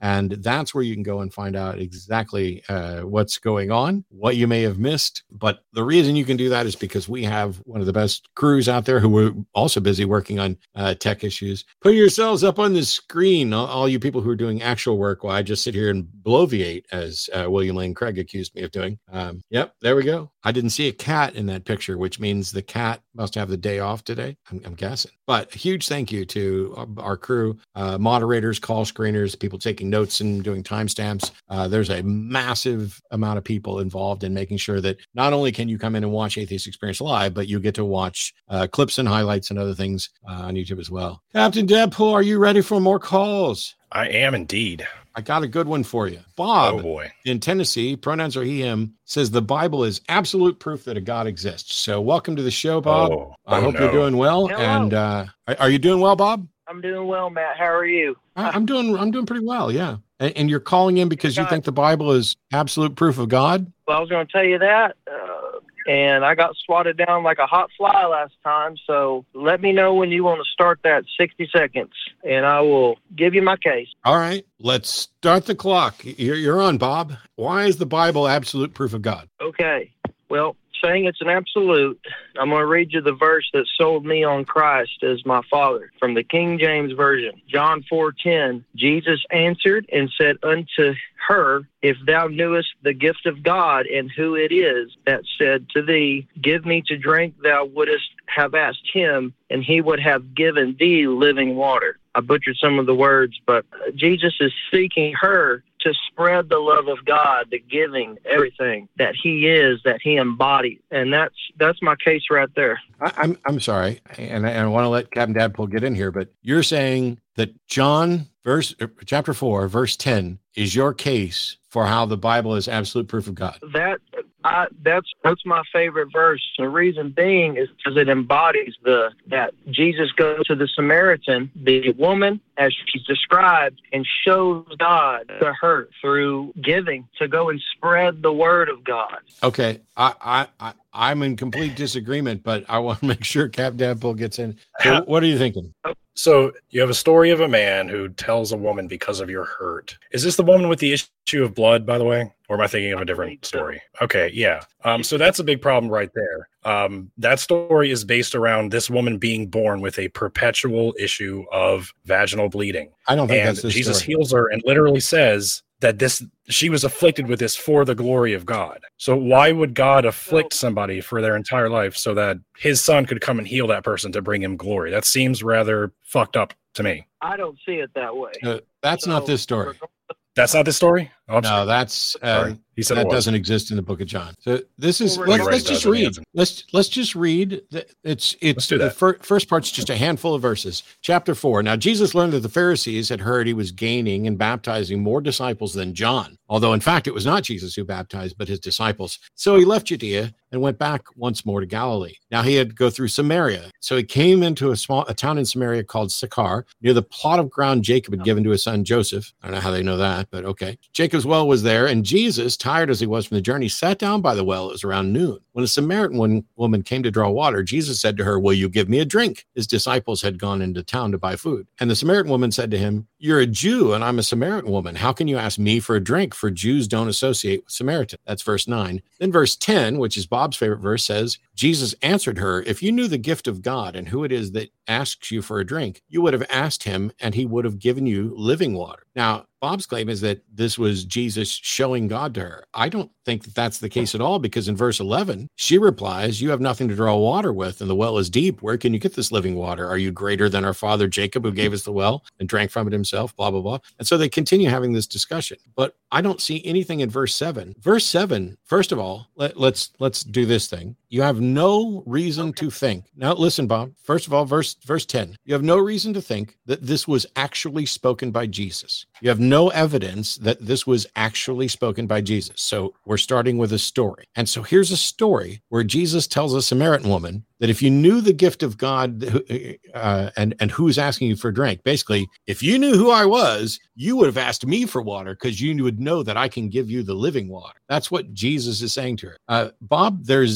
And that's where you can go and find out exactly uh, what's going on, what you may have missed. But the reason you can do that is because we have one of the best crews out there who are also busy working on uh, tech issues. Put yourselves up on the screen, all, all you people who are doing actual work, while I just sit here and bloviate, as uh, William Lane Craig accused me of doing. Um, yep, there we go. I didn't see a cat in that picture, which means the cat must have the day off today, I'm, I'm guessing. But a huge thank you to our crew, uh, moderators, call screeners, people taking notes and doing timestamps. Uh, there's a massive amount of people involved in making sure that not only can you come in and watch Atheist Experience live, but you get to watch uh, clips and highlights and other things uh, on YouTube as well. Captain Deadpool, are you ready for more calls? I am indeed. I got a good one for you. Bob Oh boy. in Tennessee, pronouns are he, him, says the Bible is absolute proof that a God exists. So welcome to the show, Bob. Oh, I oh, hope no. you're doing well. Hello. And uh, are, are you doing well, Bob? I'm doing well, Matt. How are you? I, I'm doing I'm doing pretty well, yeah. And, and you're calling in because you God. think the Bible is absolute proof of God? Well, I was going to tell you that, uh, and I got swatted down like a hot fly last time. So let me know when you want to start that sixty seconds, and I will give you my case. All right, let's start the clock. You're, you're on, Bob. Why is the Bible absolute proof of God? Okay. Well, saying it's an absolute, I'm going to read you the verse that sold me on Christ as my father from the King James Version. John four ten, Jesus answered and said unto her, if thou knewest the gift of God and who it is that said to thee, give me to drink, thou wouldest have asked him, and he would have given thee living water. I butchered some of the words, but Jesus is seeking her to spread the love of God, the giving, everything that he is, that he embodies. And that's that's my case right there. I, I'm I'm sorry, and I, and I want to let Captain Dadpool get in here, but you're saying that John verse uh, chapter four, verse ten is your case for how the Bible is absolute proof of God. That I, that's that's my favorite verse. The reason being is because it embodies the that Jesus goes to the Samaritan, the woman, as she's described, and shows God to her through giving to go and spread the word of God. Okay, I I, I I'm in complete disagreement, but I want to make sure Captain Dadpool gets in. So what are you thinking? So you have a story of a man who tells a woman because of your hurt. Is this the woman with the issue of blood, by the way? Or am I thinking of a different story? Okay, yeah. Um, so that's a big problem right there. Um, that story is based around this woman being born with a perpetual issue of vaginal bleeding. I don't think And that's the Jesus story. heals her and literally says that this she was afflicted with this for the glory of God. So why would God afflict somebody for their entire life so that his son could come and heal that person to bring him glory? That seems rather fucked up to me. I don't see it that way. Uh, that's So, not this story. That's not the story? Oh, I'm No, sorry. that's uh, Sorry. He said it that was. doesn't exist in the Book of John. So this is Well, let's, you're let's right, just doesn't, read. doesn't. Let's let's just read. The, it's it's do the that. fir- first part's just a handful of verses. Chapter four. Now Jesus learned that the Pharisees had heard he was gaining and baptizing more disciples than John, although in fact it was not Jesus who baptized, but his disciples. So he left Judea and went back once more to Galilee. Now he had to go through Samaria. So he came into a small a town in Samaria called Sychar, near the plot of ground Jacob had given to his son Joseph. I don't know how they know that, but okay. Jacob's well was there, and Jesus, tired as he was from the journey, sat down by the well. It was around noon. When a Samaritan one- woman came to draw water, Jesus said to her, will you give me a drink? His disciples had gone into town to buy food. And the Samaritan woman said to him, you're a Jew, and I'm a Samaritan woman. How can you ask me for a drink? For Jews don't associate with Samaritan. That's verse nine. Then verse ten, which is Bob's favorite verse, says, Jesus answered her, if you knew the gift of God and who it is that asks you for a drink, you would have asked him, and he would have given you living water. Now, Bob's claim is that this was Jesus showing God to her. I don't think that that's the case at all, because in verse eleven, she replies, you have nothing to draw water with, and the well is deep. Where can you get this living water? Are you greater than our father Jacob, who gave us the well and drank from it himself? Blah, blah, blah. And so they continue having this discussion. But I don't see anything in verse seven. Verse seven, first of all, let, let's let's do this thing. You have no reason to think. Now, listen, Bob. First of all, verse verse ten. You have no reason to think that this was actually spoken by Jesus. You have no evidence that this was actually spoken by Jesus. So we're starting with a story. And so here's a story where Jesus tells a Samaritan woman that if you knew the gift of God uh, and, and who's asking you for a drink, basically, if you knew who I was, you would have asked me for water because you would know that I can give you the living water. That's what Jesus is saying to her. Uh, Bob, there's zero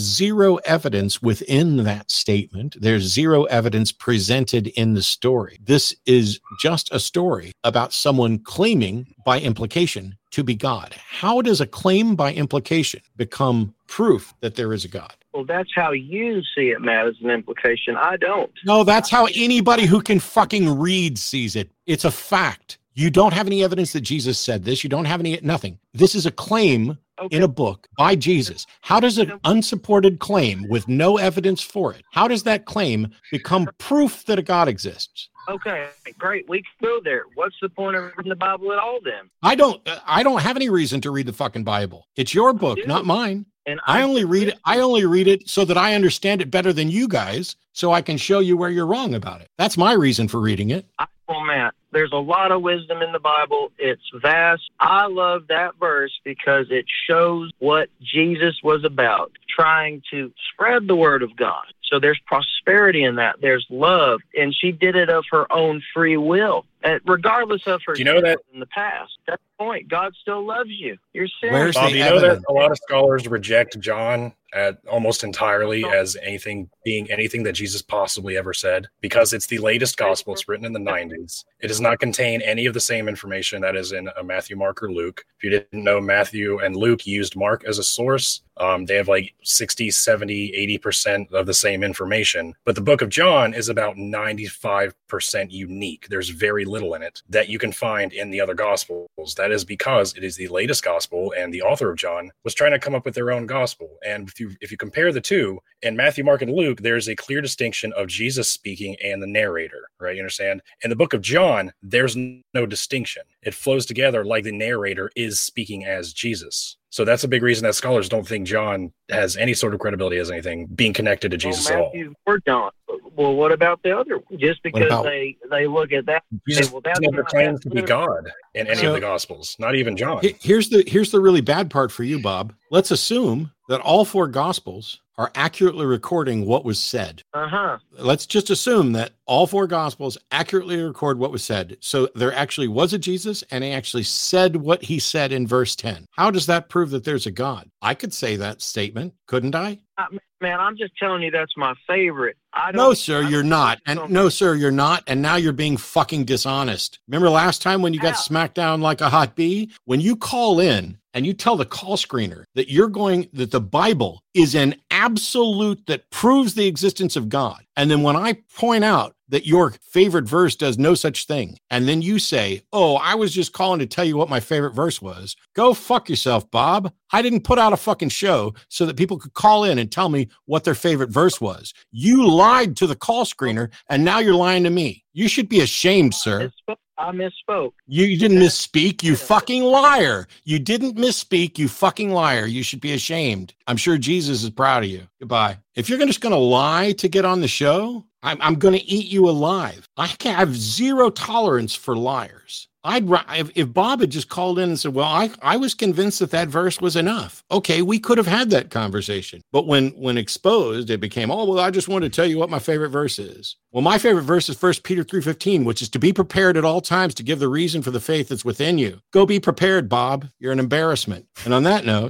zero evidence within that statement. There's zero evidence presented in the story. This is just a story about someone claiming by implication to be God. How does a claim by implication become proof that there is a God? Well, that's how you see it, Matt, as an implication. I don't. No, that's how anybody who can fucking read sees it. It's a fact. You don't have any evidence that Jesus said this. You don't have any, nothing. This is a claim Okay. in a book by Jesus. How does an unsupported claim with no evidence for it, how does that claim become proof that a God exists? Okay, great. We can go there. What's the point of reading the Bible at all then? I don't, I don't have any reason to read the fucking Bible. It's your book, not mine. And I only read it. I only read it so that I understand it better than you guys, so I can show you where you're wrong about it. That's my reason for reading it. I, well, Matt, there's a lot of wisdom in the Bible. It's vast. I love that verse because it shows what Jesus was about, trying to spread the word of God. So there's prosperity in that. There's love. And she did it of her own free will, and regardless of her Do you know that in the past. That's the point. God still loves you. You're serious. Where's Bob, the you know that evidence? a lot of scholars reject John at almost entirely as anything being anything that Jesus possibly ever said, because it's the latest gospel. It's written in the nineties. It does not contain any of the same information that is in uh, Matthew, Mark, or Luke. If you didn't know, Matthew and Luke used Mark as a source. Um, they have like sixty, seventy, eighty percent of the same information. But the book of John is about ninety-five percent unique. There's very little in it that you can find in the other gospels. That is because it is the latest gospel, and the author of John was trying to come up with their own gospel. And if you, if you compare the two, in Matthew, Mark, and Luke, there's a clear distinction of Jesus speaking and the narrator, right? You understand? In the book of John, there's no distinction. It flows together like the narrator is speaking as Jesus. So that's a big reason that scholars don't think John has any sort of credibility as anything being connected to Jesus well, at all. Matthew or John. Well, what about the other? Just because about- they, they look at that, Jesus say, well, that's never not- claims to be that's- God in any So- of the Gospels, not even John. He- Here's the here's the really bad part for you, Bob. Let's assume that all four gospels are accurately recording what was said. Uh-huh. Let's just assume that all four gospels accurately record what was said. So there actually was a Jesus, and he actually said what he said in verse ten. How does that prove that there's a God? I could say that statement, couldn't I? I, man, I'm just telling you that's my favorite. I don't, No, sir, I you're don't not. think And so. no, sir, you're not. And now you're being fucking dishonest. Remember last time when you got How? smacked down like a hot bee? When you call in and you tell the call screener that you're going, that the Bible is an absolute that proves the existence of God. And then when I point out that your favorite verse does no such thing, and then you say, oh, I was just calling to tell you what my favorite verse was. Go fuck yourself, Bob. I didn't put out a fucking show so that people could call in and tell me what their favorite verse was. You lied to the call screener, and now you're lying to me. You should be ashamed, sir. Misspoke. I misspoke. You, you didn't misspeak, you fucking liar. You didn't misspeak, you fucking liar. You should be ashamed. I'm sure Jesus is proud of you. Goodbye. If you're just going to lie to get on the show, I'm, I'm going to eat you alive. I can't I have zero tolerance for liars. I'd ri- if, if Bob had just called in and said, well, I, I was convinced that that verse was enough. Okay, we could have had that conversation. But when when exposed, it became, oh, well, I just wanted to tell you what my favorite verse is. Well, my favorite verse is First Peter three fifteen, which is to be prepared at all times to give the reason for the faith that's within you. Go be prepared, Bob. You're an embarrassment. And on that note,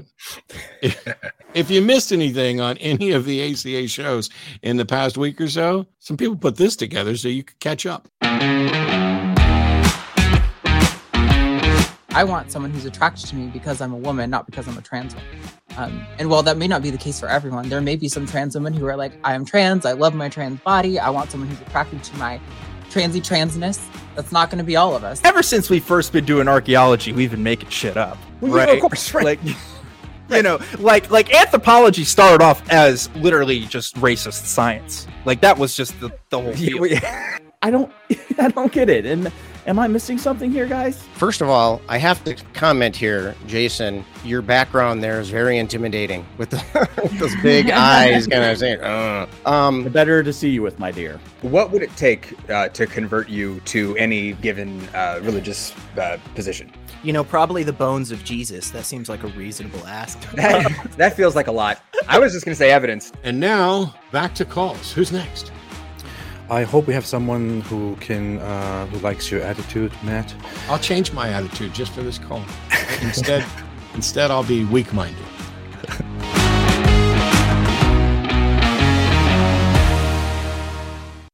if, if you missed anything on any of the A C A shows in the past week or so, some people put this together so you could catch up. I want someone who's attracted to me because I'm a woman, not because I'm a trans woman. Um, and while that may not be the case for everyone, there may be some trans women who are like, I am trans, I love my trans body, I want someone who's attracted to my transy transness. That's not going to be all of us. Ever since we first been doing archaeology, we've been making shit up, right? Of course, right. Like, you know, like like anthropology started off as literally just racist science. Like that was just the, the whole Yeah, deal. we- I don't, I don't get it. And am I missing something here, guys? First of all, I have to comment here, Jason. Your background there is very intimidating with, the, with those big eyes, kind of saying, uh. um, Better to see you with, my dear. What would it take uh, to convert you to any given uh, religious uh, position? You know, probably the bones of Jesus. That seems like a reasonable ask. That, that feels like a lot. I was just going to say evidence. And now back to calls. Who's next? I hope we have someone who can, uh, who likes your attitude, Matt. I'll change my attitude just for this call. Instead, instead I'll be weak-minded.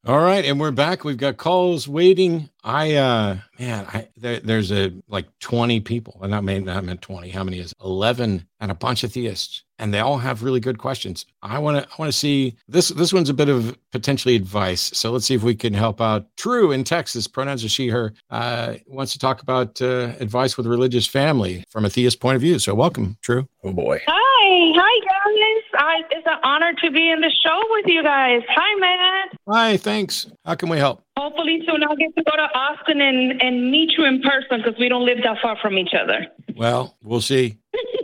All right, and we're back. We've got calls waiting. I uh man, I there, there's a like twenty people, and I mean I meant twenty. How many is eleven? And a bunch of theists, and they all have really good questions. I want to I want to see this. This one's a bit of potentially advice. So let's see if we can help out. True in Texas, pronouns are she her. Uh, wants to talk about uh, advice with religious family from a theist point of view. So welcome, True. Oh boy. Hi, hi guys. I, it's an honor to be in the show with you guys. Hi, Matt. Hi, thanks. How can we help? Hopefully soon I'll get to go to Austin and, and meet you in person because we don't live that far from each other. Well, we'll see.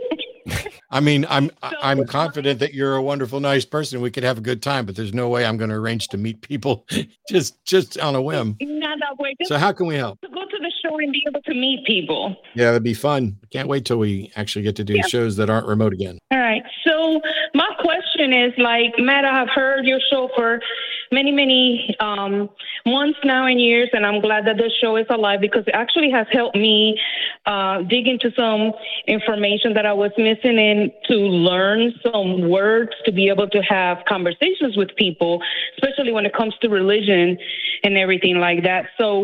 I mean, I'm I'm confident that you're a wonderful, nice person. We could have a good time, but there's no way I'm going to arrange to meet people just just on a whim. Not that way. Just So how can we help? to go to the show and be able to meet people. Yeah, that'd be fun. Can't wait till we actually get to do Yeah. shows that aren't remote again. All right. So my question is, like, Matt, I have heard your show for many, many um, months now and years, and I'm glad that the show is alive because it actually has helped me uh, dig into some information that I was missing and to learn some words to be able to have conversations with people, especially when it comes to religion and everything like that. So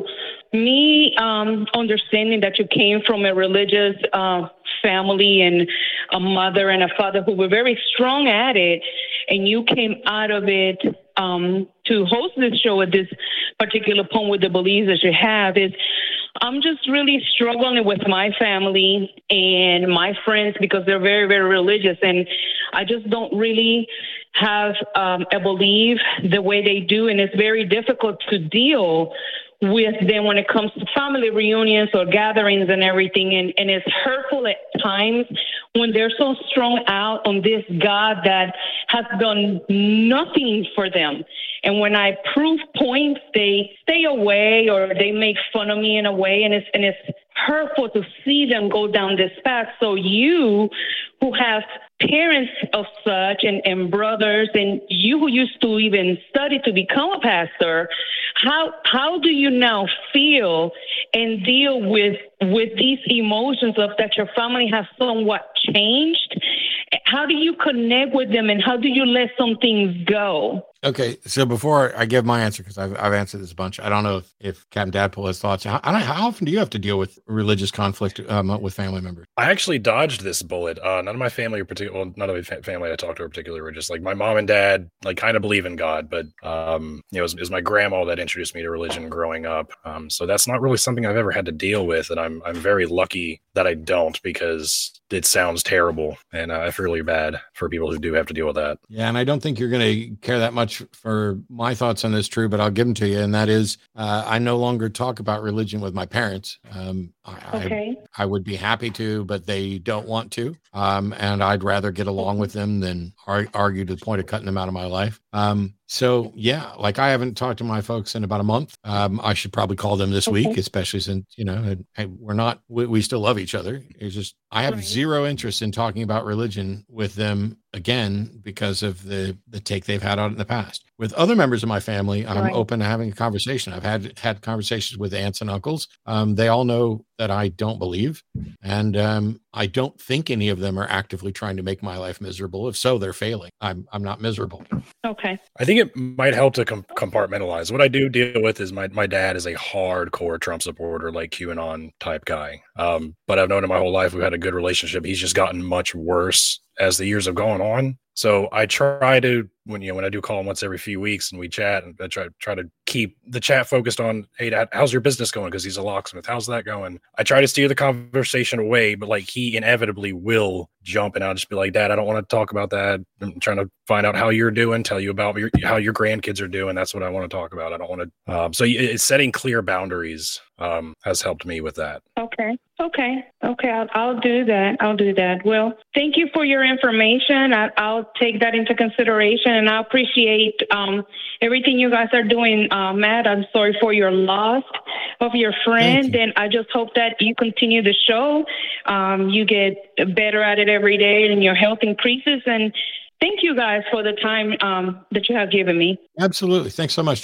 me um, understanding that you came from a religious uh, family and a mother and a father who were very strong at it, and you came out of it um, to host this show at this particular point with the beliefs that you have is I'm just really struggling with my family and my friends because they're very, very religious, and I just don't really have um, a belief the way they do, and it's very difficult to deal with them when it comes to family reunions or gatherings and everything. And, and it's hurtful at times when they're so strung out on this God that has done nothing for them. And when I prove points, they stay away or they make fun of me in a way. And it's, and it's hurtful to see them go down this path. So you who have parents of such and, and brothers, and you who used to even study to become a pastor, how how do you now feel and deal with with these emotions of that your family has somewhat changed? How do you connect with them, and how do you let some things go? Okay, so before I give my answer, because I've, I've answered this a bunch, I don't know if, if Captain Dadpool has thoughts. How, I don't, how often do you have to deal with religious conflict um, with family members? I actually dodged this bullet. Uh, none of my family, are particular, well, none of my fa- family I talked to are particularly religious. Like my mom and dad, like kind of believe in God, but um, you know, it was, it was my grandma that introduced me to religion growing up. Um, so that's not really something I've ever had to deal with, and I'm I'm very lucky that I don't because it sounds terrible, and uh, I feel really bad for people who do have to deal with that. Yeah, and I don't think you're going to care that much for my thoughts on this, True, but I'll give them to you. And that is, uh, I no longer talk about religion with my parents. Um, I, Okay. I, I would be happy to, but they don't want to. Um, and I'd rather get along with them than ar- argue to the point of cutting them out of my life. Um, so yeah, like I haven't talked to my folks in about a month. Um, I should probably call them this Okay. week, especially since, you know, hey, we're not, we, we still love each other. It's just, I have zero interest in talking about religion with them again because of the, the take they've had on it in the past. With other members of my family, I'm Right. open to having a conversation. I've had, had conversations with aunts and uncles. Um, they all know that I don't believe, and um, I don't think any of them are actively trying to make my life miserable. If so, they're failing. I'm, I'm not miserable. Okay. I think it might help to com- compartmentalize. What I do deal with is my, my dad is a hardcore Trump supporter, like QAnon type guy. Um, but I've known him my whole life. We've had a good relationship. He's just gotten much worse as the years have gone on. So I try to, when you know, when I do call him once every few weeks and we chat, and I try try to keep the chat focused on, hey, Dad, how's your business going? Because he's a locksmith. How's that going? I try to steer the conversation away, but like he inevitably will jump, and I'll just be like, Dad, I don't want to talk about that. I'm trying to find out how you're doing, tell you about your, how your grandkids are doing. That's what I want to talk about. I don't want to. Um, so it's setting clear boundaries um, has helped me with that. Okay. Okay. Okay. I'll, I'll do that. I'll do that. Well, thank you for your information. I, I'll take that into consideration, and I appreciate um, everything you guys are doing, uh, Matt. I'm sorry for your loss of your friend, and I just hope that you continue the show. Um, you get better at it every day, and your health increases. And thank you guys for the time um, that you have given me. Absolutely. Thanks so much, True.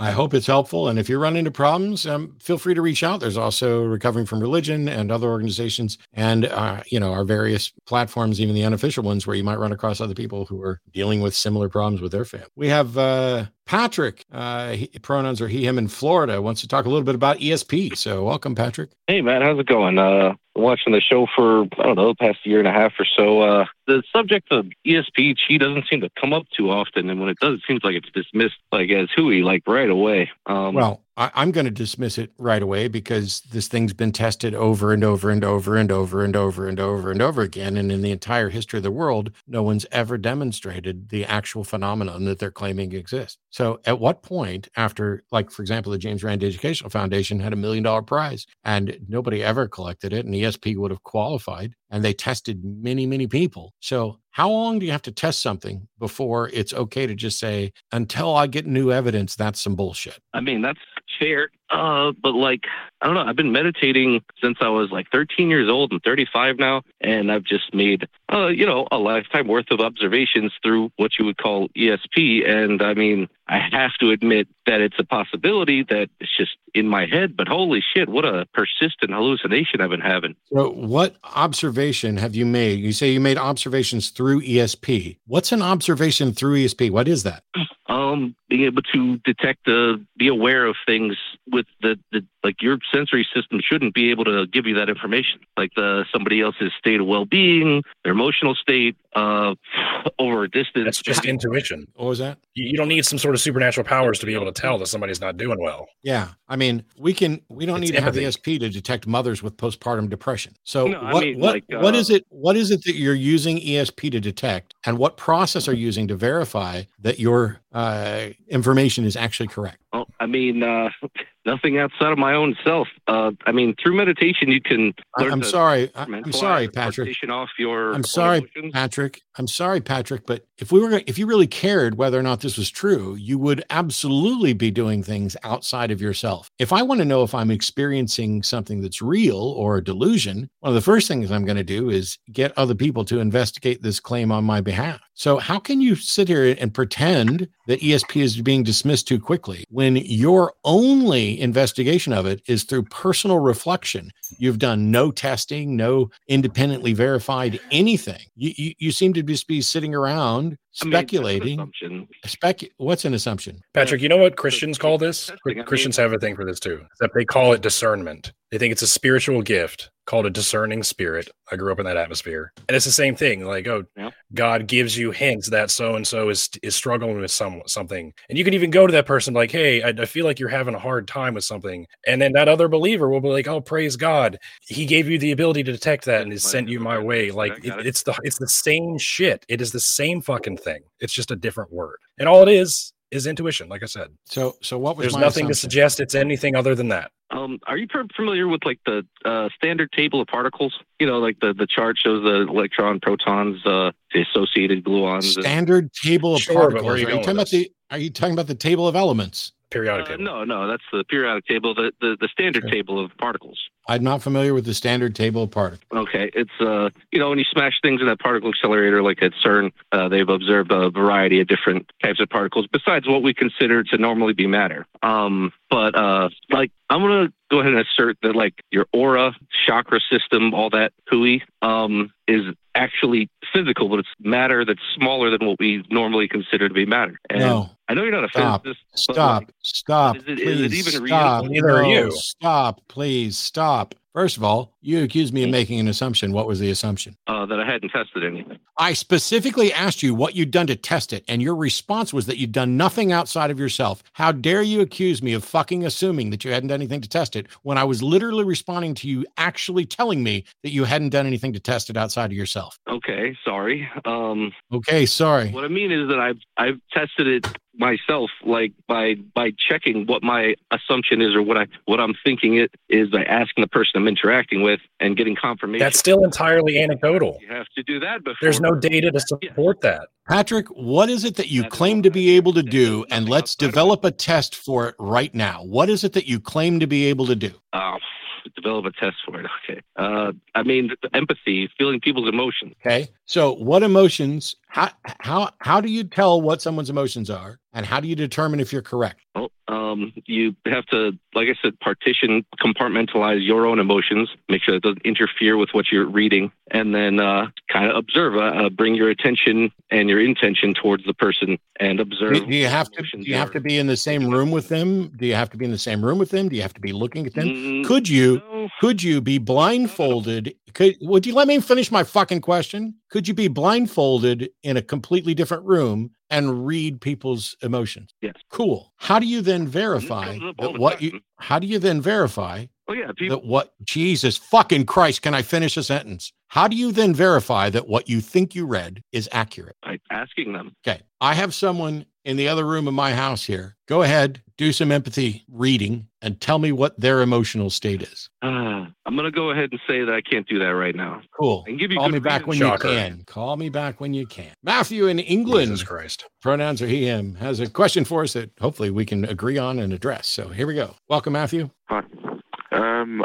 I hope it's helpful. And if you run into problems, um, feel free to reach out. There's also Recovering from Religion and other organizations and, uh, you know, our various platforms, even the unofficial ones, where you might run across other people who are dealing with similar problems with their family. We have uh, Patrick, uh, he, pronouns are he, him in Florida, wants to talk a little bit about E S P. So welcome, Patrick. Hey, man, how's it going? Uh, watching the show for, I don't know, the past year and a half or so. Uh, the subject of E S P, Chi, doesn't seem to come up too often. And when it does, it seems like it's dismissed like as hooey, like right away. Um, Well, I, I'm going to dismiss it right away because this thing's been tested over and over and over and over and over and over and over again. And in the entire history of the world, no one's ever demonstrated the actual phenomenon that they're claiming exists. So at what point after, like, for example, the James Rand Educational Foundation had a million dollar prize and nobody ever collected it and E S P would have qualified and they tested many, many people. So how long do you have to test something before it's okay to just say, until I get new evidence, that's some bullshit? I mean, that's fair. Uh, but like, I don't know. I've been meditating since I was like thirteen years old. I'm thirty-five now. And I've just made, uh, you know, a lifetime worth of observations through what you would call E S P. And I mean, I have to admit that it's a possibility that it's just in my head, but holy shit, what a persistent hallucination I've been having. So what observation have you made? You say you made observations through E S P. What's an observation through E S P? What is that? Um, being able to detect, uh, be aware of things with the, the, like your sensory system shouldn't be able to give you that information. Like the, somebody else's state of well-being, their emotional state, uh, over a distance. That's just intuition. What was that? You, you don't need some sort of supernatural powers to be able to tell that somebody's not doing well. Yeah. I mean, we can, we don't It's need to have empathy. E S P to detect mothers with postpartum depression. So No, I what, mean, what, like, what uh, is it, what is it that you're using E S P to detect and what process are you using to verify that your uh, information is actually correct? Well, I mean, uh, nothing outside of my own self. Uh, I mean, through meditation, you can I- learn I'm to sorry. I- I'm mentalize sorry, or Patrick. partition off your I'm own sorry, emotions. Patrick. I'm sorry, Patrick. But if we were, if you really cared whether or not this was true, you would absolutely be doing things outside of yourself. If I want to know if I'm experiencing something that's real or a delusion, one of the first things I'm going to do is get other people to investigate this claim on my behalf. So how can you sit here and pretend that E S P is being dismissed too quickly when your only investigation of it is through personal reflection? You've done no testing, no independently verified anything. You, you, you seem to just be sitting around I mean, that's an speculating. assumption. Spec- what's an assumption? Patrick, you know what Christians call this? Testing, I Christians mean- have a thing for this too. Except they call it discernment. They think it's a spiritual gift called a discerning spirit. I grew up in that atmosphere. And it's the same thing. Like, oh, Yeah. God gives you hints that so and so is is struggling with some something. And you can even go to that person like, hey, I, I feel like you're having a hard time with something. And then that other believer will be like, oh, praise God. He gave you the ability to detect that and has sent you my way. Like got it, it. it's the it's the same shit. It is the same fucking thing. It's just a different word. And all it is is intuition, like I said. So, so what was There's my nothing to assumption? suggest it's anything other than that. Um, are you per- familiar with like the uh, standard table of particles? You know, like the, the chart shows the electron, protons, uh, the associated gluons. and- Standard table of Sure, but particles. where are Are you you going talking with about the? Are you talking about the table of elements? Periodic Uh, table. no, no, that's the periodic table, the, the, the standard Okay. table of particles. I'm not familiar with the standard table of particles. Okay, it's uh, you know, when you smash things in that particle accelerator, like at CERN, uh, they've observed a variety of different types of particles besides what we consider to normally be matter. Um, but uh, like, I'm gonna go ahead and assert that like your aura, chakra system, all that hooey, um, is actually physical, but it's matter that's smaller than what we normally consider to be matter. And No. I know you're not a Stop. physicist. but, Stop. like, Stop. is it- please is it even stop. real? Neither are No, you. Stop. Please stop. First of all, you accused me of making an assumption. What was the assumption? uh, that I hadn't tested anything. I specifically asked you what you'd done to test it, and your response was that you'd done nothing outside of yourself. How dare you accuse me of fucking assuming that you hadn't done anything to test it when I was literally responding to you actually telling me that you hadn't done anything to test it outside of yourself? Okay, sorry. Um, Okay, sorry. What I mean is that I've I've tested it myself, like by by checking what my assumption is or what I what I'm thinking it is by asking the person I'm interacting with and getting confirmation. That's still entirely anecdotal. You have to do that before. There's no data to support that. Patrick, what is it that you That's claim all to right. be able to do? There's And nothing let's outside of develop a test for it right now. What is it that you claim to be able to do? Oh, develop a test for it. Okay. Uh, I mean, empathy, feeling people's emotions. Okay. So what emotions how how how do you tell what someone's emotions are, and how do you determine if you're correct? Well, um, you have to, like I said, partition, compartmentalize your own emotions, make sure it doesn't interfere with what you're reading, and then uh, kind of observe, uh, uh, bring your attention and your intention towards the person and observe. Do, do you have to do you have to be in the same room with them? Do you have to be in the same room with them? Do you have to be looking at them? Mm, could you no. could you be blindfolded? Could would you let me finish my fucking question? Could you be blindfolded in a completely different room and read people's emotions? Yes. Cool. How do you then verify comes up all that the what time. you how do you then verify Oh yeah, people. that what Jesus fucking Christ, can I finish a sentence? How do you then verify that what you think you read is accurate? By asking them. Okay. I have someone in the other room of my house here. Go ahead, do some empathy reading and tell me what their emotional state is. Uh, I'm going to go ahead and say that I can't do that right now. Cool. And give you Call good me back reason. when Shocker. you can. Call me back when you can. Matthew in England, Jesus Christ. pronouns are he, him, has a question for us that hopefully we can agree on and address. So here we go. Welcome, Matthew. Hi. Um,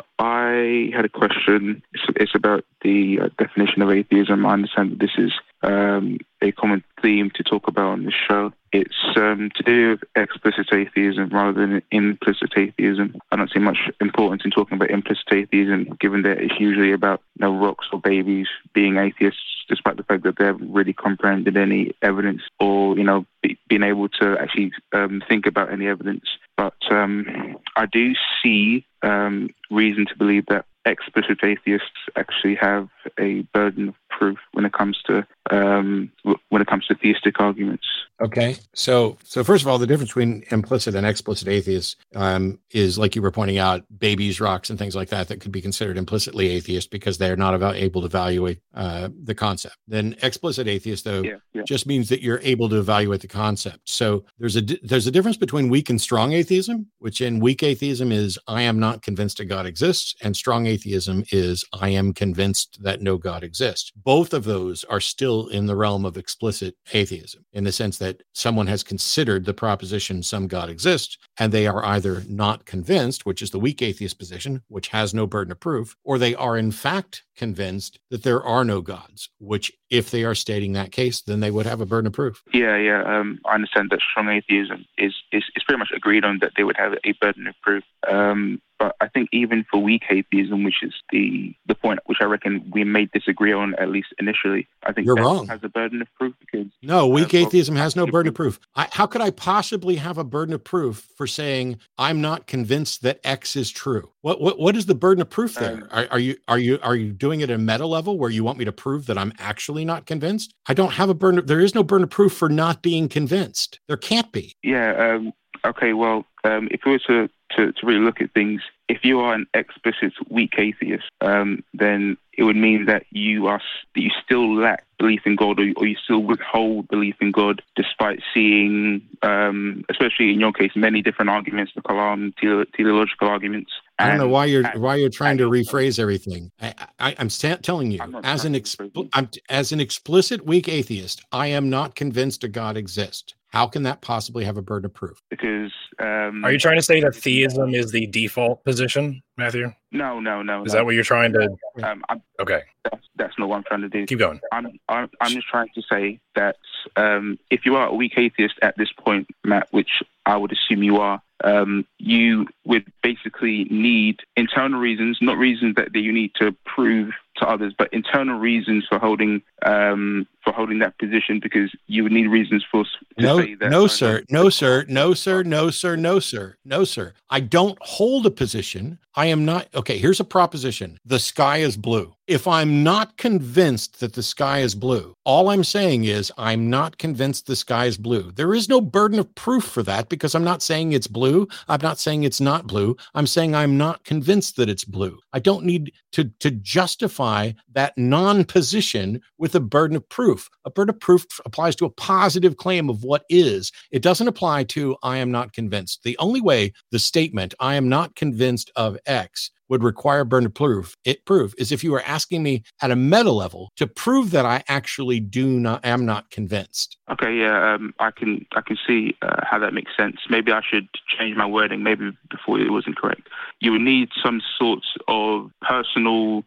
I had a question. It's, it's about the uh, definition of atheism. I understand that this is um, a common theme to talk about on the show. It's um, to do with explicit atheism rather than implicit atheism. I don't see much importance in talking about implicit atheism, given that it's usually about you know, rocks or babies being atheists, despite the fact that they haven't really comprehended any evidence or, you know, be, being able to actually um, think about any evidence. But um, I do see um, reason to believe that explicit atheists actually have a burden of proof when it comes to um, when it comes to theistic arguments. Okay. So, so first of all, the difference between implicit and explicit atheists um, is, like you were pointing out, babies, rocks, and things like that that could be considered implicitly atheist because they're not eva- able to evaluate uh, the concept. Then explicit atheist, though, Yeah, yeah. just means that you're able to evaluate the concept. So there's a di- there's a difference between weak and strong atheism, which in weak atheism is I am not convinced that God exists, and strong atheism is I am convinced that no God exists. Both of those are still in the realm of explicit atheism, in the sense that someone has considered the proposition some God exists, and they are either not convinced, which is the weak atheist position, which has no burden of proof, or they are in fact convinced that there are no gods, which if they are stating that case, then they would have a burden of proof. Yeah, yeah. Um, I understand that strong atheism is, is, is pretty much agreed on that they would have a burden of proof. Um, but I think even for weak atheism, which is the, the point which I reckon we may disagree on, at least initially, I think You're that wrong. has a burden of proof because No, weak uh, well, atheism has no burden of proof. I, how could I possibly have a burden of proof for saying I'm not convinced that X is true? What what what is the burden of proof there? Um, are, are you are you are you doing it at a meta level where you want me to prove that I'm actually not convinced? I don't have a burden. Of, there is no burden of proof for not being convinced. There can't be. Yeah. Um, okay. Well, um, if we were to, to, to really look at things, if you are an explicit weak atheist, um, then it would mean that you are that you still lack belief in God, or, or you still withhold belief in God, despite seeing, um, especially in your case, many different arguments, the Kalam tele- teleological arguments. I don't know And- why you're and- why you're trying to rephrase everything. I, I, I'm sta- telling you, as an expl- I'm, as an explicit weak atheist, I am not convinced a God exists. How can that possibly have a burden of proof? Because um, Are you trying to say that theism is the default position, Matthew? no, no, no. Is no. that what you're trying to? Um, I'm, Okay, that's, that's not what I'm trying to do. keep going. I'm, I'm, I'm just trying to say that um, if you are a weak atheist at this point, Matt, which I would assume you are, um, you would basically need internal reasons, not reasons that, that you need to prove to others, but internal reasons for holding um, for holding that position, because you would need reasons for to No, say that. no, sir, no, sir, no, sir, no, sir, no, sir, no, sir. I don't hold a position. I am not. Okay, here's a proposition. The sky is blue. If I'm not convinced that the sky is blue, all I'm saying is I'm not convinced the sky is blue. There is no burden of proof for that because I'm not saying it's blue. I'm not saying it's not blue. I'm saying I'm not convinced that it's blue. I don't need to, to justify that non-position with a burden of proof. A burden of proof applies to a positive claim of what is. It doesn't apply to I am not convinced. The only way the statement I am not convinced of X would require burden of proof, it proof is if you were asking me at a meta level to prove that I actually do not am not convinced. Okay, yeah, um, I can I can see uh, how that makes sense. Maybe I should change my wording. Maybe before it wasn't correct. You would need some sorts of personal justification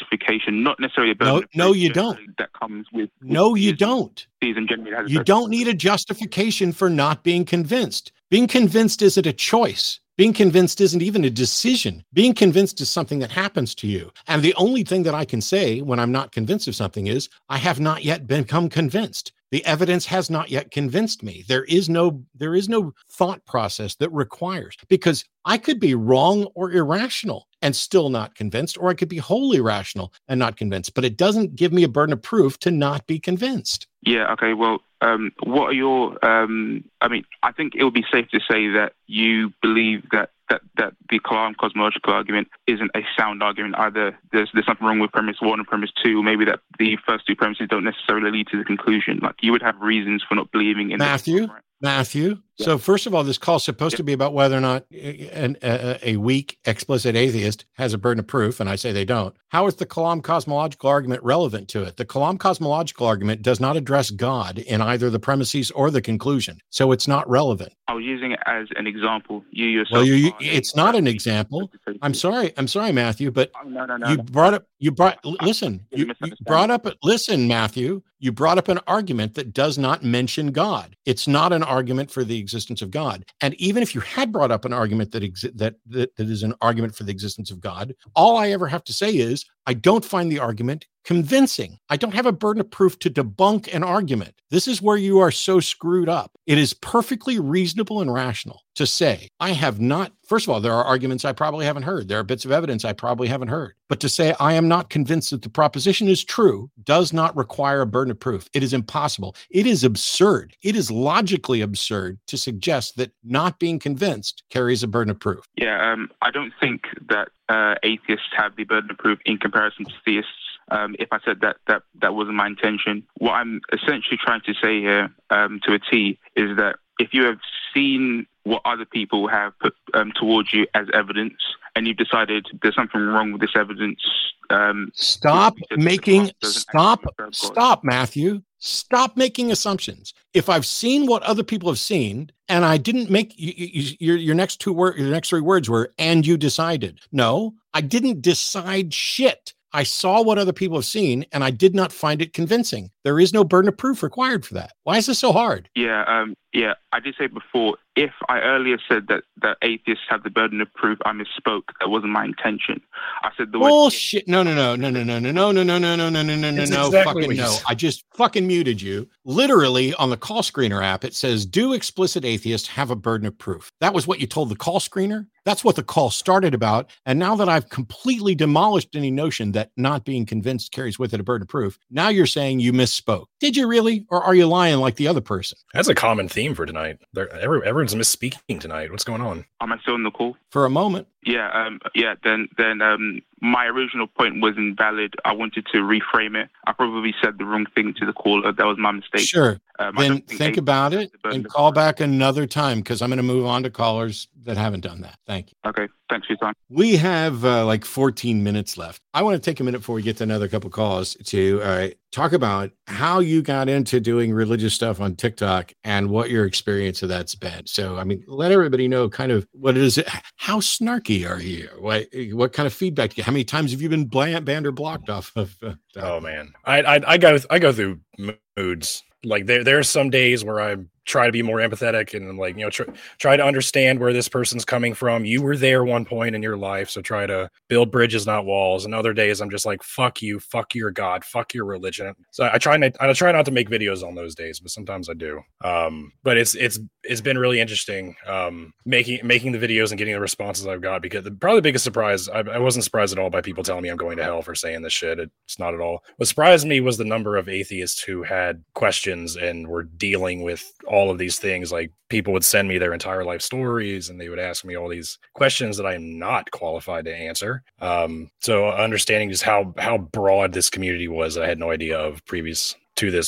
justification, not necessarily a burden No, of no, proof you don't. generally that comes with. with No, you don't. Season generally has a You certain- don't need a justification for not being convinced. Being convinced isn't a choice. Being convinced isn't even a decision. Being convinced is something that happens to you. And the only thing that I can say when I'm not convinced of something is I have not yet become convinced. The evidence has not yet convinced me. There is no there is no thought process that requires, because I could be wrong or irrational and still not convinced, or I could be wholly rational and not convinced, but it doesn't give me a burden of proof to not be convinced. Yeah. Okay. Well, um, what are your? Um, I mean, I think it would be safe to say that you believe that that, that the Kalam cosmological argument isn't a sound argument. Either there's there's something wrong with premise one and premise two, or maybe that the first two premises don't necessarily lead to the conclusion. Like you would have reasons for not believing in Matthew. The- right? Matthew. Yeah. So first of all, this call is supposed yeah. to be about whether or not an, a, a weak, explicit atheist has a burden of proof, and I say they don't. How is the Kalam cosmological argument relevant to it? The Kalam cosmological argument does not address God in either the premises or the conclusion, so it's not relevant. I was using it as an example. You yourself. Well, you, you, it's not an example. I'm sorry. I'm sorry, Matthew, but oh, no, no, no, you no. brought up. You brought. Listen. You, you brought up. Listen, Matthew. You brought up an argument that does not mention God. It's not an argument for the existence of God. And even if you had brought up an argument that exi- that, that that is an argument for the existence of God, all I ever have to say is I don't find the argument convincing. I don't have a burden of proof to debunk an argument. This is where you are so screwed up. It is perfectly reasonable and rational to say, I have not, first of all, there are arguments I probably haven't heard. There are bits of evidence I probably haven't heard. But to say I am not convinced that the proposition is true does not require a burden of proof. It is impossible. It is absurd. It is logically absurd to suggest that not being convinced carries a burden of proof. Yeah, um, I don't think that uh, atheists have the burden of proof in comparison to theists. Um, if I said that, that that wasn't my intention. What I'm essentially trying to say here um, to a T is that if you have seen what other people have put um, towards you as evidence, and you've decided there's something wrong with this evidence. Um, stop making, stop, stop, Matthew. Stop making assumptions. If I've seen what other people have seen, and I didn't make you, you, your your next two words, your next three words were, and you decided. No, I didn't decide shit. I saw what other people have seen, and I did not find it convincing. There is no burden of proof required for that. Why is this so hard? Yeah, um, yeah. I did say before, if I earlier said that, that atheists have the burden of proof, I misspoke. That wasn't my intention. I said the bullshit. Word- no, no, no, no, no, no, no, no, no, no, no, no, no, no, no, no, no, exactly fucking no. I just fucking muted you. Literally on the call screener app, it says, do explicit atheists have a burden of proof? That was what you told the call screener. That's what the call started about. And now that I've completely demolished any notion that not being convinced carries with it a burden of proof, now you're saying you misspoke. Did you really? Or are you lying like the other person? That's a common theme for tonight. They're, every, everyone's misspeaking tonight. What's going on? Am I still in the call? For a moment. Yeah, um, yeah. Then, then um, my original point was invalid. I wanted to reframe it. I probably said the wrong thing to the caller. That was my mistake. Sure. Um, then think, think about it and call back another time, because I'm going to move on to callers that haven't done that. Thank you. Okay. Thanks for your time. We have uh, like fourteen minutes left. I want to take a minute before we get to another couple calls to uh, talk about how you got into doing religious stuff on TikTok and what your experience of that's been. So, I mean, let everybody know kind of what it is. How snarky are you? What, what kind of feedback do you get? How many times have you been banned or blocked off of? Uh, oh man, I, I I go I go through moods. Like there there are some days where I try to be more empathetic and I'm like, you know, try, try to understand where this person's coming from. You were there one point in your life, so try to build bridges, not walls. And other days I'm just like, fuck you, fuck your God, fuck your religion. So I try not, I try not to make videos on those days, but sometimes I do. Um, but it's it's it's been really interesting um, making making the videos and getting the responses I've got, because the, probably the biggest surprise, I, I wasn't surprised at all by people telling me I'm going to hell for saying this shit. It, it's not at all. What surprised me was the number of atheists who had questions and were dealing with all of these things. Like people would send me their entire life stories and they would ask me all these questions that I am not qualified to answer. Um, so understanding just how, how broad this community was that I had no idea of previous to this was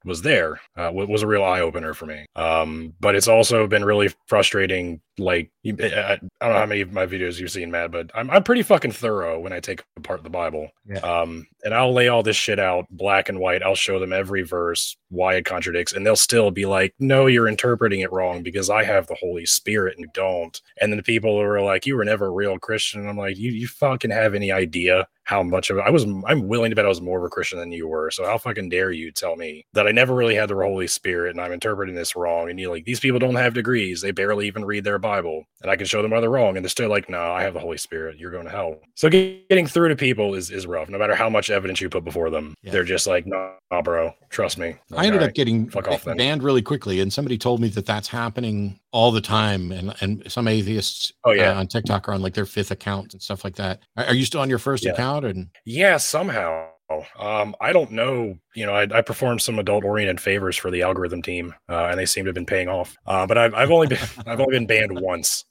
was there uh, was a real eye opener for me. Um, but it's also been really frustrating. Like, I don't know how many of my videos you've seen, Matt, but I'm I'm pretty fucking thorough when I take apart the Bible. Yeah. Um, and I'll lay all this shit out black and white. I'll show them every verse, why it contradicts, and they'll still be like, "No, you're interpreting it wrong because I have the Holy Spirit and you don't." And then the people who are like, "You were never a real Christian," I'm like, "You you fucking have any idea how much of it I was? I'm willing to bet I was more of a Christian than you were. So how fucking dare you tell me that I never really had the Holy Spirit and I'm interpreting this wrong?" And you're like, "These people don't have degrees. They barely even read their Bible, and I can show them why they're wrong." And they're still like, "No, I have the Holy Spirit. You're going to hell." So getting through to people is, is rough. No matter how much evidence you put before them, yeah. They're just like, "No, nah, bro, trust me." Like, I ended right, up getting fuck off then. banned really quickly, and somebody told me that that's happening all the time. And and some atheists oh, yeah. uh, on TikTok are on like their fifth account and stuff like that. Are, are you still on your first yeah. account? And yeah, somehow. Um, I don't know. You know, I, I performed some adult-oriented favors for the algorithm team, uh, and they seem to have been paying off. Uh, but I've I've only been I've only been banned once.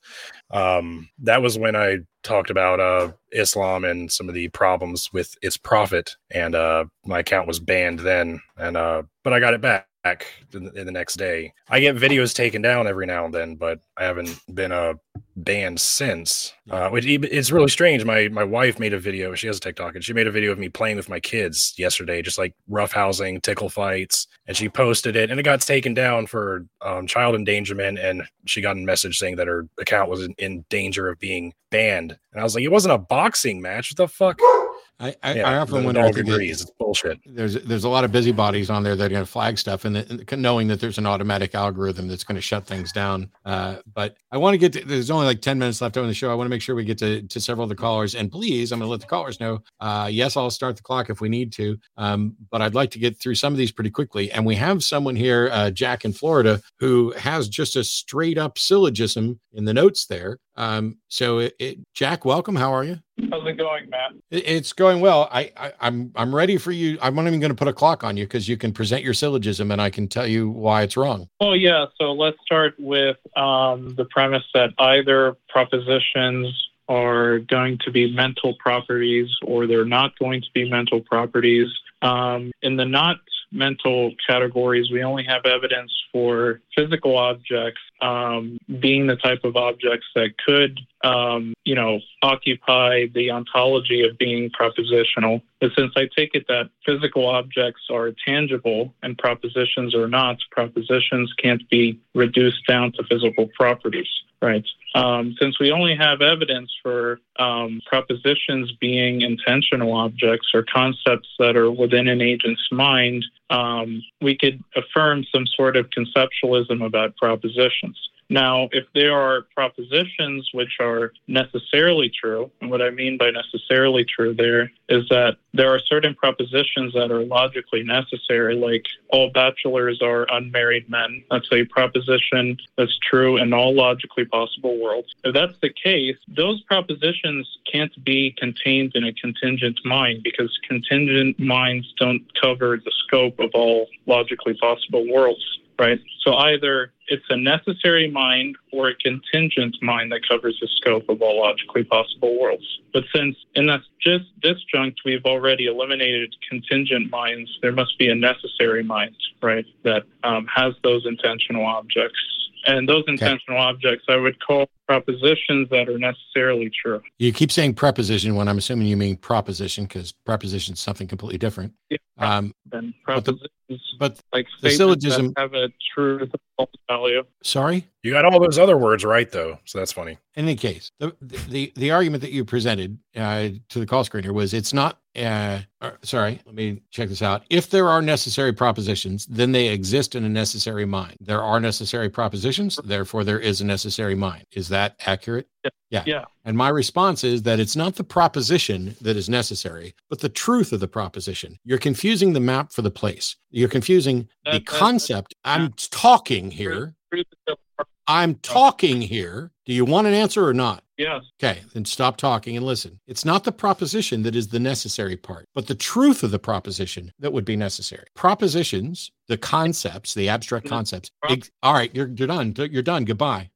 Um, that was when I talked about uh, Islam and some of the problems with its prophet, and uh, my account was banned then. And uh, but I got it back. Back in the, in the next day. I get videos taken down every now and then, but I haven't been uh, banned since. Uh, which it's really strange. My my wife made a video. She has a TikTok, and she made a video of me playing with my kids yesterday, just like roughhousing, tickle fights, and she posted it, and it got taken down for um, child endangerment. And she got a message saying that her account was in, in danger of being banned. And I was like, it wasn't a boxing match. What the fuck? I, I, yeah, I often the wonder. dog I think agrees. It's bullshit. There's there's a lot of busybodies on there that are going to flag stuff, and, the, and knowing that there's an automatic algorithm that's going to shut things down. Uh, but I want to get to, there's only like ten minutes left on the show. I want to make sure we get to, to several of the callers, and please, I'm going to let the callers know. Uh, yes, I'll start the clock if we need to, um, but I'd like to get through some of these pretty quickly. And we have someone here, uh, Jack in Florida, who has just a straight up syllogism in the notes there. Um, so it, it, Jack, welcome. How are you? How's it going, Matt? It, it's going well. I, I I'm I'm ready for you. I'm not even going to put a clock on you because you can present your syllogism and I can tell you why it's wrong. Oh yeah. So let's start with um, the premise that either propositions are going to be mental properties or they're not going to be mental properties. Um, in the not mental categories, we only have evidence for physical objects um, being the type of objects that could, um, you know, occupy the ontology of being propositional. But since I take it that physical objects are tangible and propositions are not, propositions can't be reduced down to physical properties, right? Um, since we only have evidence for um, propositions being intentional objects or concepts that are within an agent's mind, um, we could affirm some sort of conceptualism about propositions. Now, if there are propositions which are necessarily true, and what I mean by necessarily true there is that there are certain propositions that are logically necessary, like all bachelors are unmarried men. That's a proposition that's true in all logically possible worlds. If that's the case, those propositions can't be contained in a contingent mind because contingent minds don't cover the scope of all logically possible worlds. Right. So either it's a necessary mind or a contingent mind that covers the scope of all logically possible worlds. But since in that just disjunct we've already eliminated contingent minds, there must be a necessary mind, right, that um, has those intentional objects. And those intentional okay. objects I would call propositions that are necessarily true. You keep saying preposition when I'm assuming you mean proposition because preposition is something completely different. Yeah. Um, then propositions, but the, but like the syllogism that have a truth of value. Sorry? You got all those other words right, though, so that's funny. In any case, the the, the argument that you presented uh, to the call screener was it's not, uh, uh, sorry, let me check this out. If there are necessary propositions, then they exist in a necessary mind. There are necessary propositions, therefore there is a necessary mind. Is that accurate? Yeah. Yeah. yeah. And my response is that it's not the proposition that is necessary, but the truth of the proposition. You're confusing the map for the place. You're confusing the That- that- concept. I'm talking here. I'm talking here. Do you want an answer or not? Yes. Okay, then stop talking and listen. It's not the proposition that is the necessary part, but the truth of the proposition that would be necessary. Propositions, the concepts, the abstract concepts. Ex- all right, you're, you're done. You're done. Goodbye.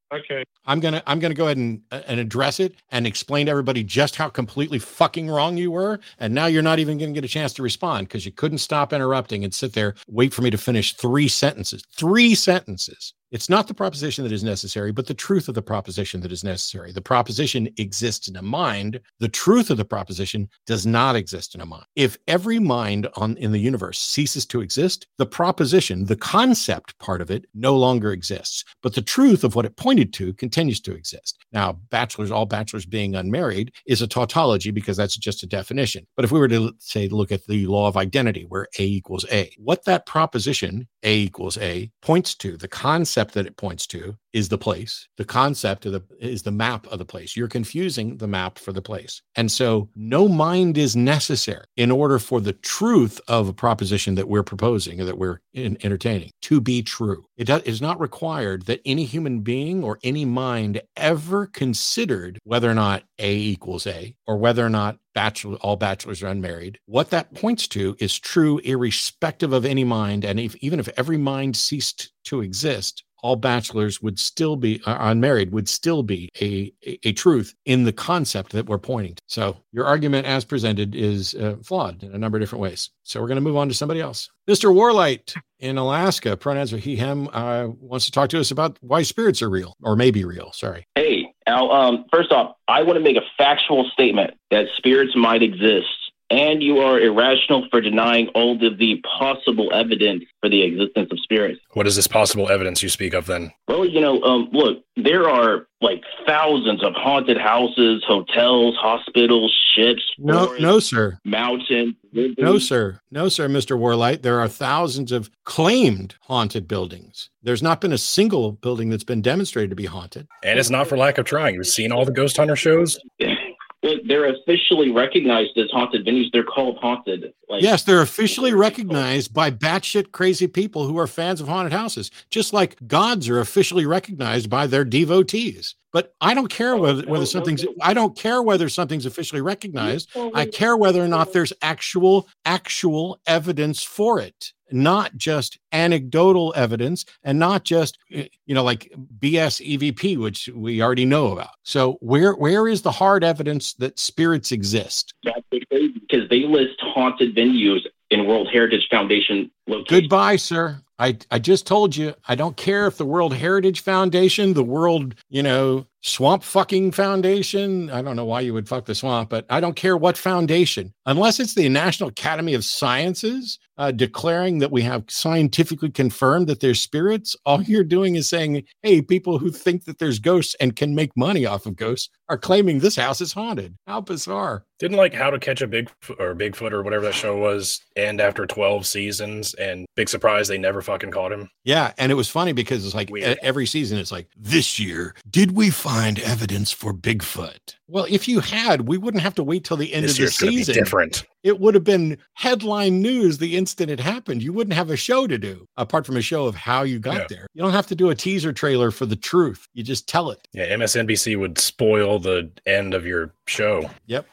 Okay. I'm gonna I'm gonna go ahead and and address it and explain to everybody just how completely fucking wrong you were. And now you're not even gonna get a chance to respond because you couldn't stop interrupting and sit there, wait for me to finish three sentences. Three sentences. It's not the proposition that is necessary, but the truth of the proposition that is necessary. The proposition exists in a mind. The truth of the proposition does not exist in a mind. If every mind on in the universe ceases to exist, the proposition, the concept part of it, no longer exists. But the truth of what it pointed to continues to exist. Now, bachelors, all bachelors being unmarried is a tautology because that's just a definition. But if we were to say, look at the law of identity where A equals A, what that proposition, A equals A, points to, the concept that it points to is the place. The concept of the is the map of the place. You're confusing the map for the place. And so no mind is necessary in order for the truth of a proposition that we're proposing or that we're in, entertaining to be true. It does, is not required that any human being or any mind ever considered whether or not A equals A or whether or not bachelor, all bachelors are unmarried. What that points to is true irrespective of any mind. And if, even if every mind ceased to exist, all bachelors would still be uh, unmarried would still be a, a, a truth in the concept that we're pointing to. So your argument as presented is uh, flawed in a number of different ways. So we're going to move on to somebody else. Mister Warlight in Alaska, pronouns are he, him, uh, wants to talk to us about why spirits are real or may be real. Sorry. Hey, Al, um, first off, I want to make a factual statement that spirits might exist. And you are irrational for denying all of the possible evidence for the existence of spirits. What is this possible evidence you speak of then? Well, you know, um, look, there are like thousands of haunted houses, hotels, hospitals, ships. No, forests, no, sir. Mountains. Rivers. No, sir. No, sir, Mister Warlight. There are thousands of claimed haunted buildings. There's not been a single building that's been demonstrated to be haunted. And it's not for lack of trying. You've seen all the ghost hunter shows? Well, they're officially recognized as haunted venues. They're called haunted. Like, yes, they're officially recognized by batshit crazy people who are fans of haunted houses, just like gods are officially recognized by their devotees. But I don't care whether, whether something's I don't care whether something's officially recognized. I care whether or not there's actual actual evidence for it. Not just anecdotal evidence and not just, you know, like B S E V P, which we already know about. So where where is the hard evidence that spirits exist? Because they list haunted venues in World Heritage Foundation locations. Goodbye, sir. I, I just told you, I don't care if the World Heritage Foundation, the World, you know, Swamp Fucking Foundation. I don't know why you would fuck the swamp, but I don't care what foundation, unless it's the National Academy of Sciences uh, declaring that we have scientifically confirmed that there's spirits. All you're doing is saying, hey, people who think that there's ghosts and can make money off of ghosts are claiming this house is haunted. How bizarre. Didn't like How to Catch a Big or Bigfoot or whatever that show was end after twelve seasons, and big surprise, they never fucking caught him. Yeah. And it was funny because it's like Weird. every season, it's like, this year, did we find evidence for Bigfoot? Well, if you had, we wouldn't have to wait till the end this of the year's season. Be different. It would have been headline news the instant it happened. You wouldn't have a show to do apart from a show of how you got yeah. there. You don't have to do a teaser trailer for the truth. You just tell it. Yeah, M S N B C would spoil the end of your show. Yep.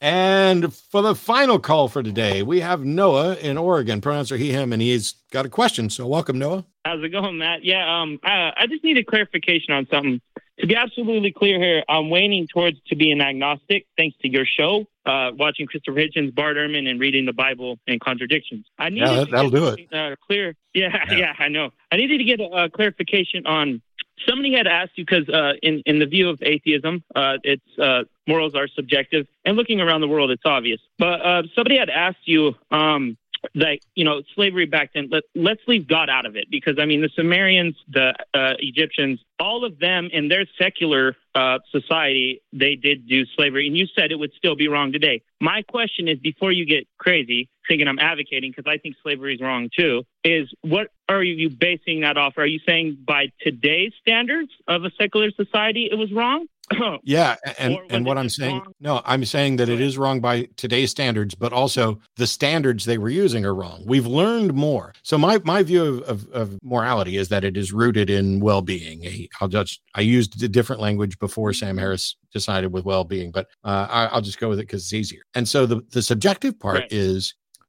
And for the final call for today, we have Noah in Oregon. Pronouns are he, him, and he's got a question. So welcome, Noah. How's it going, Matt? Yeah, um, uh, I just need a clarification on something. To be absolutely clear here, I'm waning towards to be an agnostic thanks to your show, uh, watching Christopher Hitchens, Bart Ehrman, and reading the Bible and contradictions. I need yeah, that, that'll do it. Uh, clear. Yeah, yeah, yeah, I know. I needed to get a, a clarification on somebody had asked you because uh, in in the view of atheism, uh, it's uh, morals are subjective, and looking around the world, it's obvious. But uh, somebody had asked you. Um, Like, you know, slavery back then, let, let's leave God out of it. Because, I mean, the Sumerians, the uh, Egyptians, all of them in their secular uh, society, they did do slavery. And you said it would still be wrong today. My question is, before you get crazy, thinking I'm advocating, because I think slavery is wrong too, is what are you basing that off? Are you saying by today's standards of a secular society, it was wrong? Yeah, and and what I'm saying, wrong? no, I'm saying that it is wrong by today's standards, but also the standards they were using are wrong. We've learned more. So my my view of, of, of morality is that it is rooted in well-being. I'll just I used a different language before Sam Harris decided with well-being, but uh, I, I'll just go with it because it's easier. And so the the subjective part right. is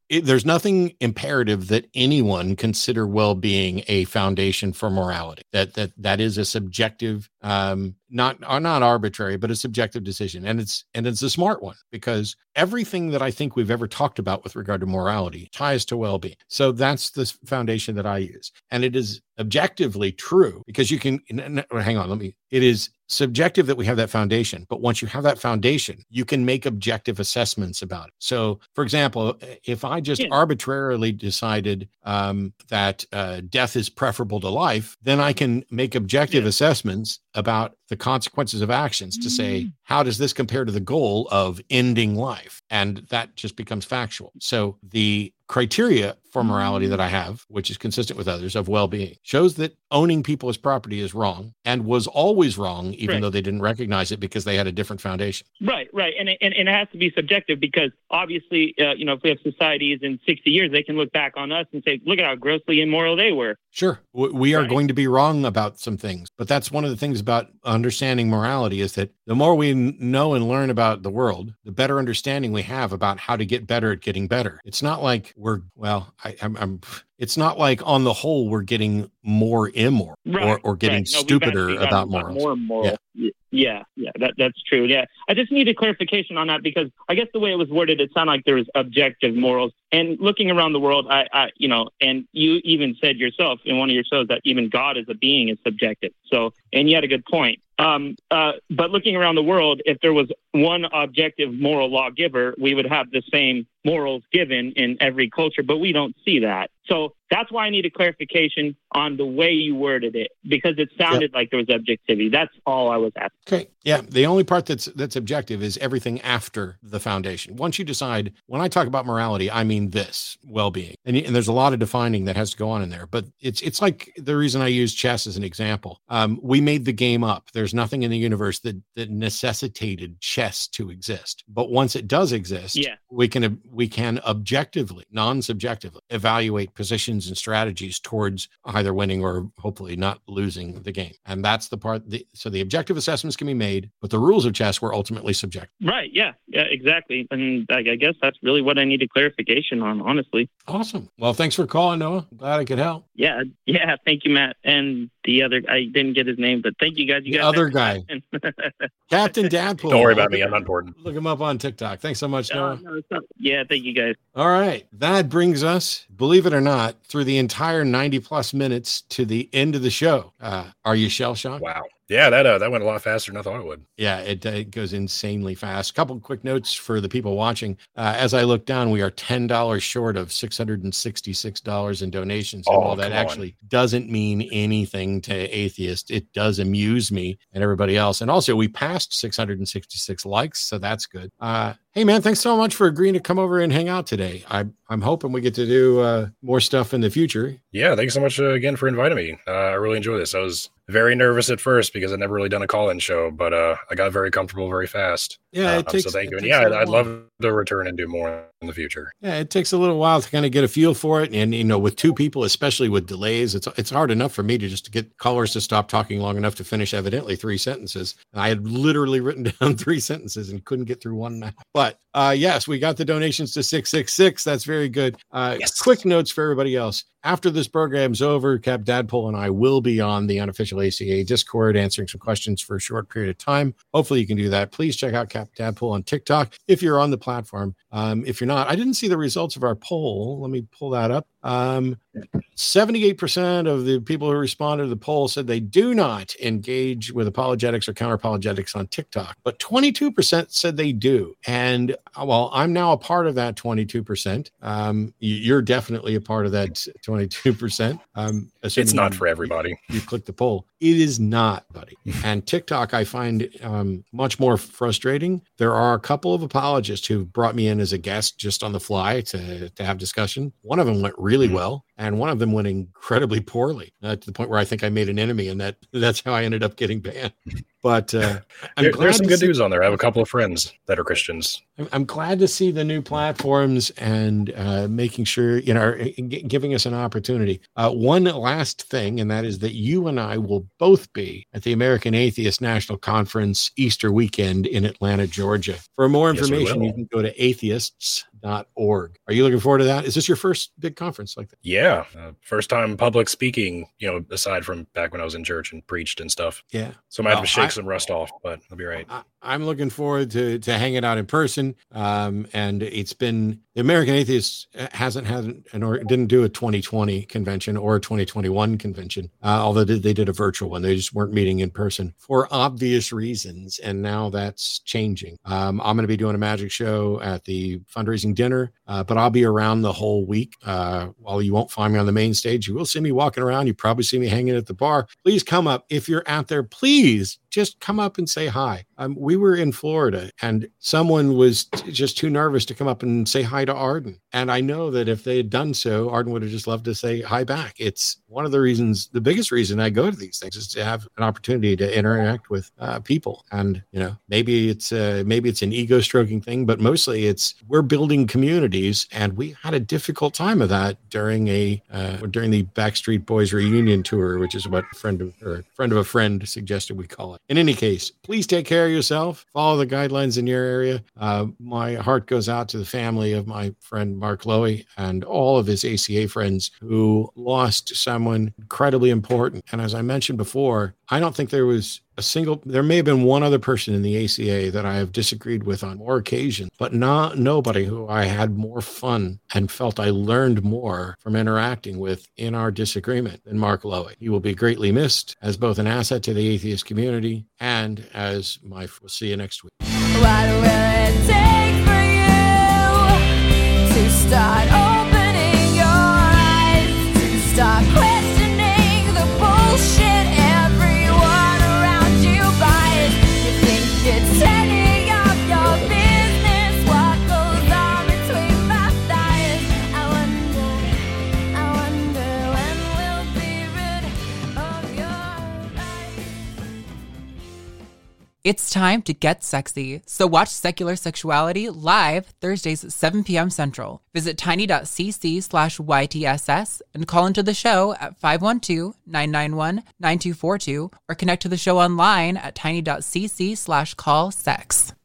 it, there's nothing imperative that anyone consider well-being a foundation for morality. That that that is a subjective, um, not uh, not arbitrary, but a subjective decision, and it's and it's a smart one because everything that I think we've ever talked about with regard to morality ties to well-being. So that's the foundation that I use, and it is objectively true because you can. N- n- hang on, let me. It is subjective that we have that foundation, but once you have that foundation, you can make objective assessments about it. So, for example, if I just yeah. arbitrarily decided um, that uh, death is preferable to life, then I can make objective yeah. assessments about the consequences of actions to say, how does this compare to the goal of ending life? And that just becomes factual. So the criteria for morality that I have, which is consistent with others of well-being, shows that owning people as property is wrong and was always wrong, even right. though they didn't recognize it because they had a different foundation. Right, right. And it, and, and it has to be subjective because obviously, uh, you know, if we have societies in sixty years, they can look back on us and say, look at how grossly immoral they were. Sure. We are right. going to be wrong about some things, but that's one of the things about understanding morality is that the more we know and learn about the world, the better understanding we have about how to get better at getting better. It's not like we're, well, I, I'm, I'm it's not like on the whole we're getting more immoral right, or, or getting right. no, stupider actually about morals. More moral. Yeah. yeah, yeah, that that's true. Yeah, I just need a clarification on that because I guess the way it was worded, it sounded like there was objective morals. And looking around the world, I, I, you know, and you even said yourself in one of your shows that even God as a being is subjective. So, and you had a good point. Um, uh, but looking around the world, if there was one objective moral lawgiver, we would have the same morals given in every culture, but we don't see that. So that's why I need a clarification on the way you worded it, because it sounded yep. like there was objectivity. That's all I was asking. Okay. Yeah. The only part that's that's objective is everything after the foundation. Once you decide, when I talk about morality, I mean this, well-being. And, and there's a lot of defining that has to go on in there, but it's it's like the reason I use chess as an example. Um, we made the game up. There's nothing in the universe that, that necessitated chess to exist. But once it does exist, yeah. we can we can objectively, non-subjectively, evaluate positions and strategies towards either winning or hopefully not losing the game. And that's the part. The, so the objective assessments can be made, but the rules of chess were ultimately subjective. Right. Yeah. Yeah. Exactly. And I, I guess that's really what I needed clarification on, honestly. Awesome. Well, thanks for calling, Noah. Glad I could help. Yeah. Yeah. Thank you, Matt. And the other, I didn't get his name, but thank you guys. You the guys other guy. Captain Dadpool. Don't worry about me. I'm not important. Look him up on TikTok. Thanks so much, Noah. Uh, no, yeah. Thank you guys. All right. That brings us, believe it or not, through the entire ninety plus minutes to the end of the show. Uh, are you shell shocked? Wow. Yeah, that uh, that went a lot faster than I thought it would. Yeah, it, uh, it goes insanely fast. A couple quick notes for the people watching. Uh, as I look down, we are ten dollars short of six hundred sixty-six dollars in donations. And oh, while that actually doesn't mean anything to Atheist, it does amuse me and everybody else. And also, we passed six hundred sixty-six likes, so that's good. Uh, hey, man, thanks so much for agreeing to come over and hang out today. I, I'm hoping we get to do uh, more stuff in the future. Yeah, thanks so much uh, again for inviting me. Uh, I really enjoy this. I was very nervous at first because I'd never really done a call-in show, but uh, I got very comfortable very fast. Yeah, it um, takes, so thank you. And takes yeah, I'd, I'd love to return and do more in the future. Yeah, it takes a little while to kind of get a feel for it. And, you know, with two people, especially with delays, it's it's hard enough for me to just to get callers to stop talking long enough to finish evidently three sentences. I had literally written down three sentences and couldn't get through one now. But uh, yes, we got the donations to six six six. That's very good. Uh, yes. Quick notes for everybody else. After this program's over, Cap Dadpool and I will be on the unofficial A C A Discord answering some questions for a short period of time. Hopefully you can do that. Please check out Cap Dadpool on TikTok if you're on the platform. Um, if you're not, I didn't see the results of our poll. Let me pull that up. Um, seventy-eight percent of the people who responded to the poll said they do not engage with apologetics or counter-apologetics on TikTok, but twenty-two percent said they do. And well, I'm now a part of that twenty-two percent. Um, you're definitely a part of that twenty-two percent. Um, it's not for everybody. You click the poll. It is not, buddy. And TikTok, I find um, much more frustrating. There are a couple of apologists who brought me in as a guest just on the fly to, to have discussion. One of them went really well, and one of them went incredibly poorly, uh, to the point where I think I made an enemy, and that that's how I ended up getting banned. But uh, I'm there, glad there's some good see, news on there. I have a couple of friends that are Christians. I'm, I'm glad to see the new platforms and uh, making sure, you know, g- giving us an opportunity. Uh, one last thing, and that is that you and I will both be at the American Atheist National Conference Easter weekend in Atlanta, Georgia. For more information, yes, you can go to atheists dot org. Are you looking forward to that? Is this your first big conference like that? Yeah. Uh, first time public speaking, you know, aside from back when I was in church and preached and stuff. Yeah. So I might have Well, to shake I- some rust off, but I'll be right. I, I'm looking forward to, to hanging out in person. Um, and it's been, the American Atheist hasn't had an, or didn't do a twenty twenty convention or a twenty twenty-one convention, uh, although they, they did a virtual one. They just weren't meeting in person for obvious reasons. And now that's changing. Um, I'm going to be doing a magic show at the fundraising dinner, uh, but I'll be around the whole week. Uh, while you won't find me on the main stage, you will see me walking around. You probably see me hanging at the bar. Please come up. If you're out there, please just come up and say hi. Um, we were in Florida and someone was t- just too nervous to come up and say hi to Arden. And I know that if they had done so, Arden would have just loved to say hi back. It's one of the reasons, the biggest reason I go to these things is to have an opportunity to interact with uh, people. And, you know, maybe it's uh, maybe it's an ego stroking thing, but mostly it's we're building communities. And we had a difficult time of that during a uh, during the Backstreet Boys reunion tour, which is what a friend of, or a friend of a friend suggested we call it. In any case, please take care of yourself. Follow the guidelines in your area. Uh, my heart goes out to the family of my friend Mark Lowy and all of his A C A friends who lost someone incredibly important. And as I mentioned before, I don't think there was a single, there may have been one other person in the A C A that I have disagreed with on more occasions, but not nobody who I had more fun and felt I learned more from interacting with in our disagreement than Mark Lowy. He will be greatly missed as both an asset to the atheist community and as my, we'll see you next week. What will it take for you to start opening your eyes, to start questioning the bullshit everyone around you buys? You think it's any of your business what goes on between my thighs? I wonder, I wonder when we'll be rid of your life. It's time to get sexy, so watch Secular Sexuality live Thursdays at seven p.m. Central. Visit tiny.cc slash YTSS and call into the show at five one two, nine nine one, nine two four two or connect to the show online at tiny.cc slash call sex.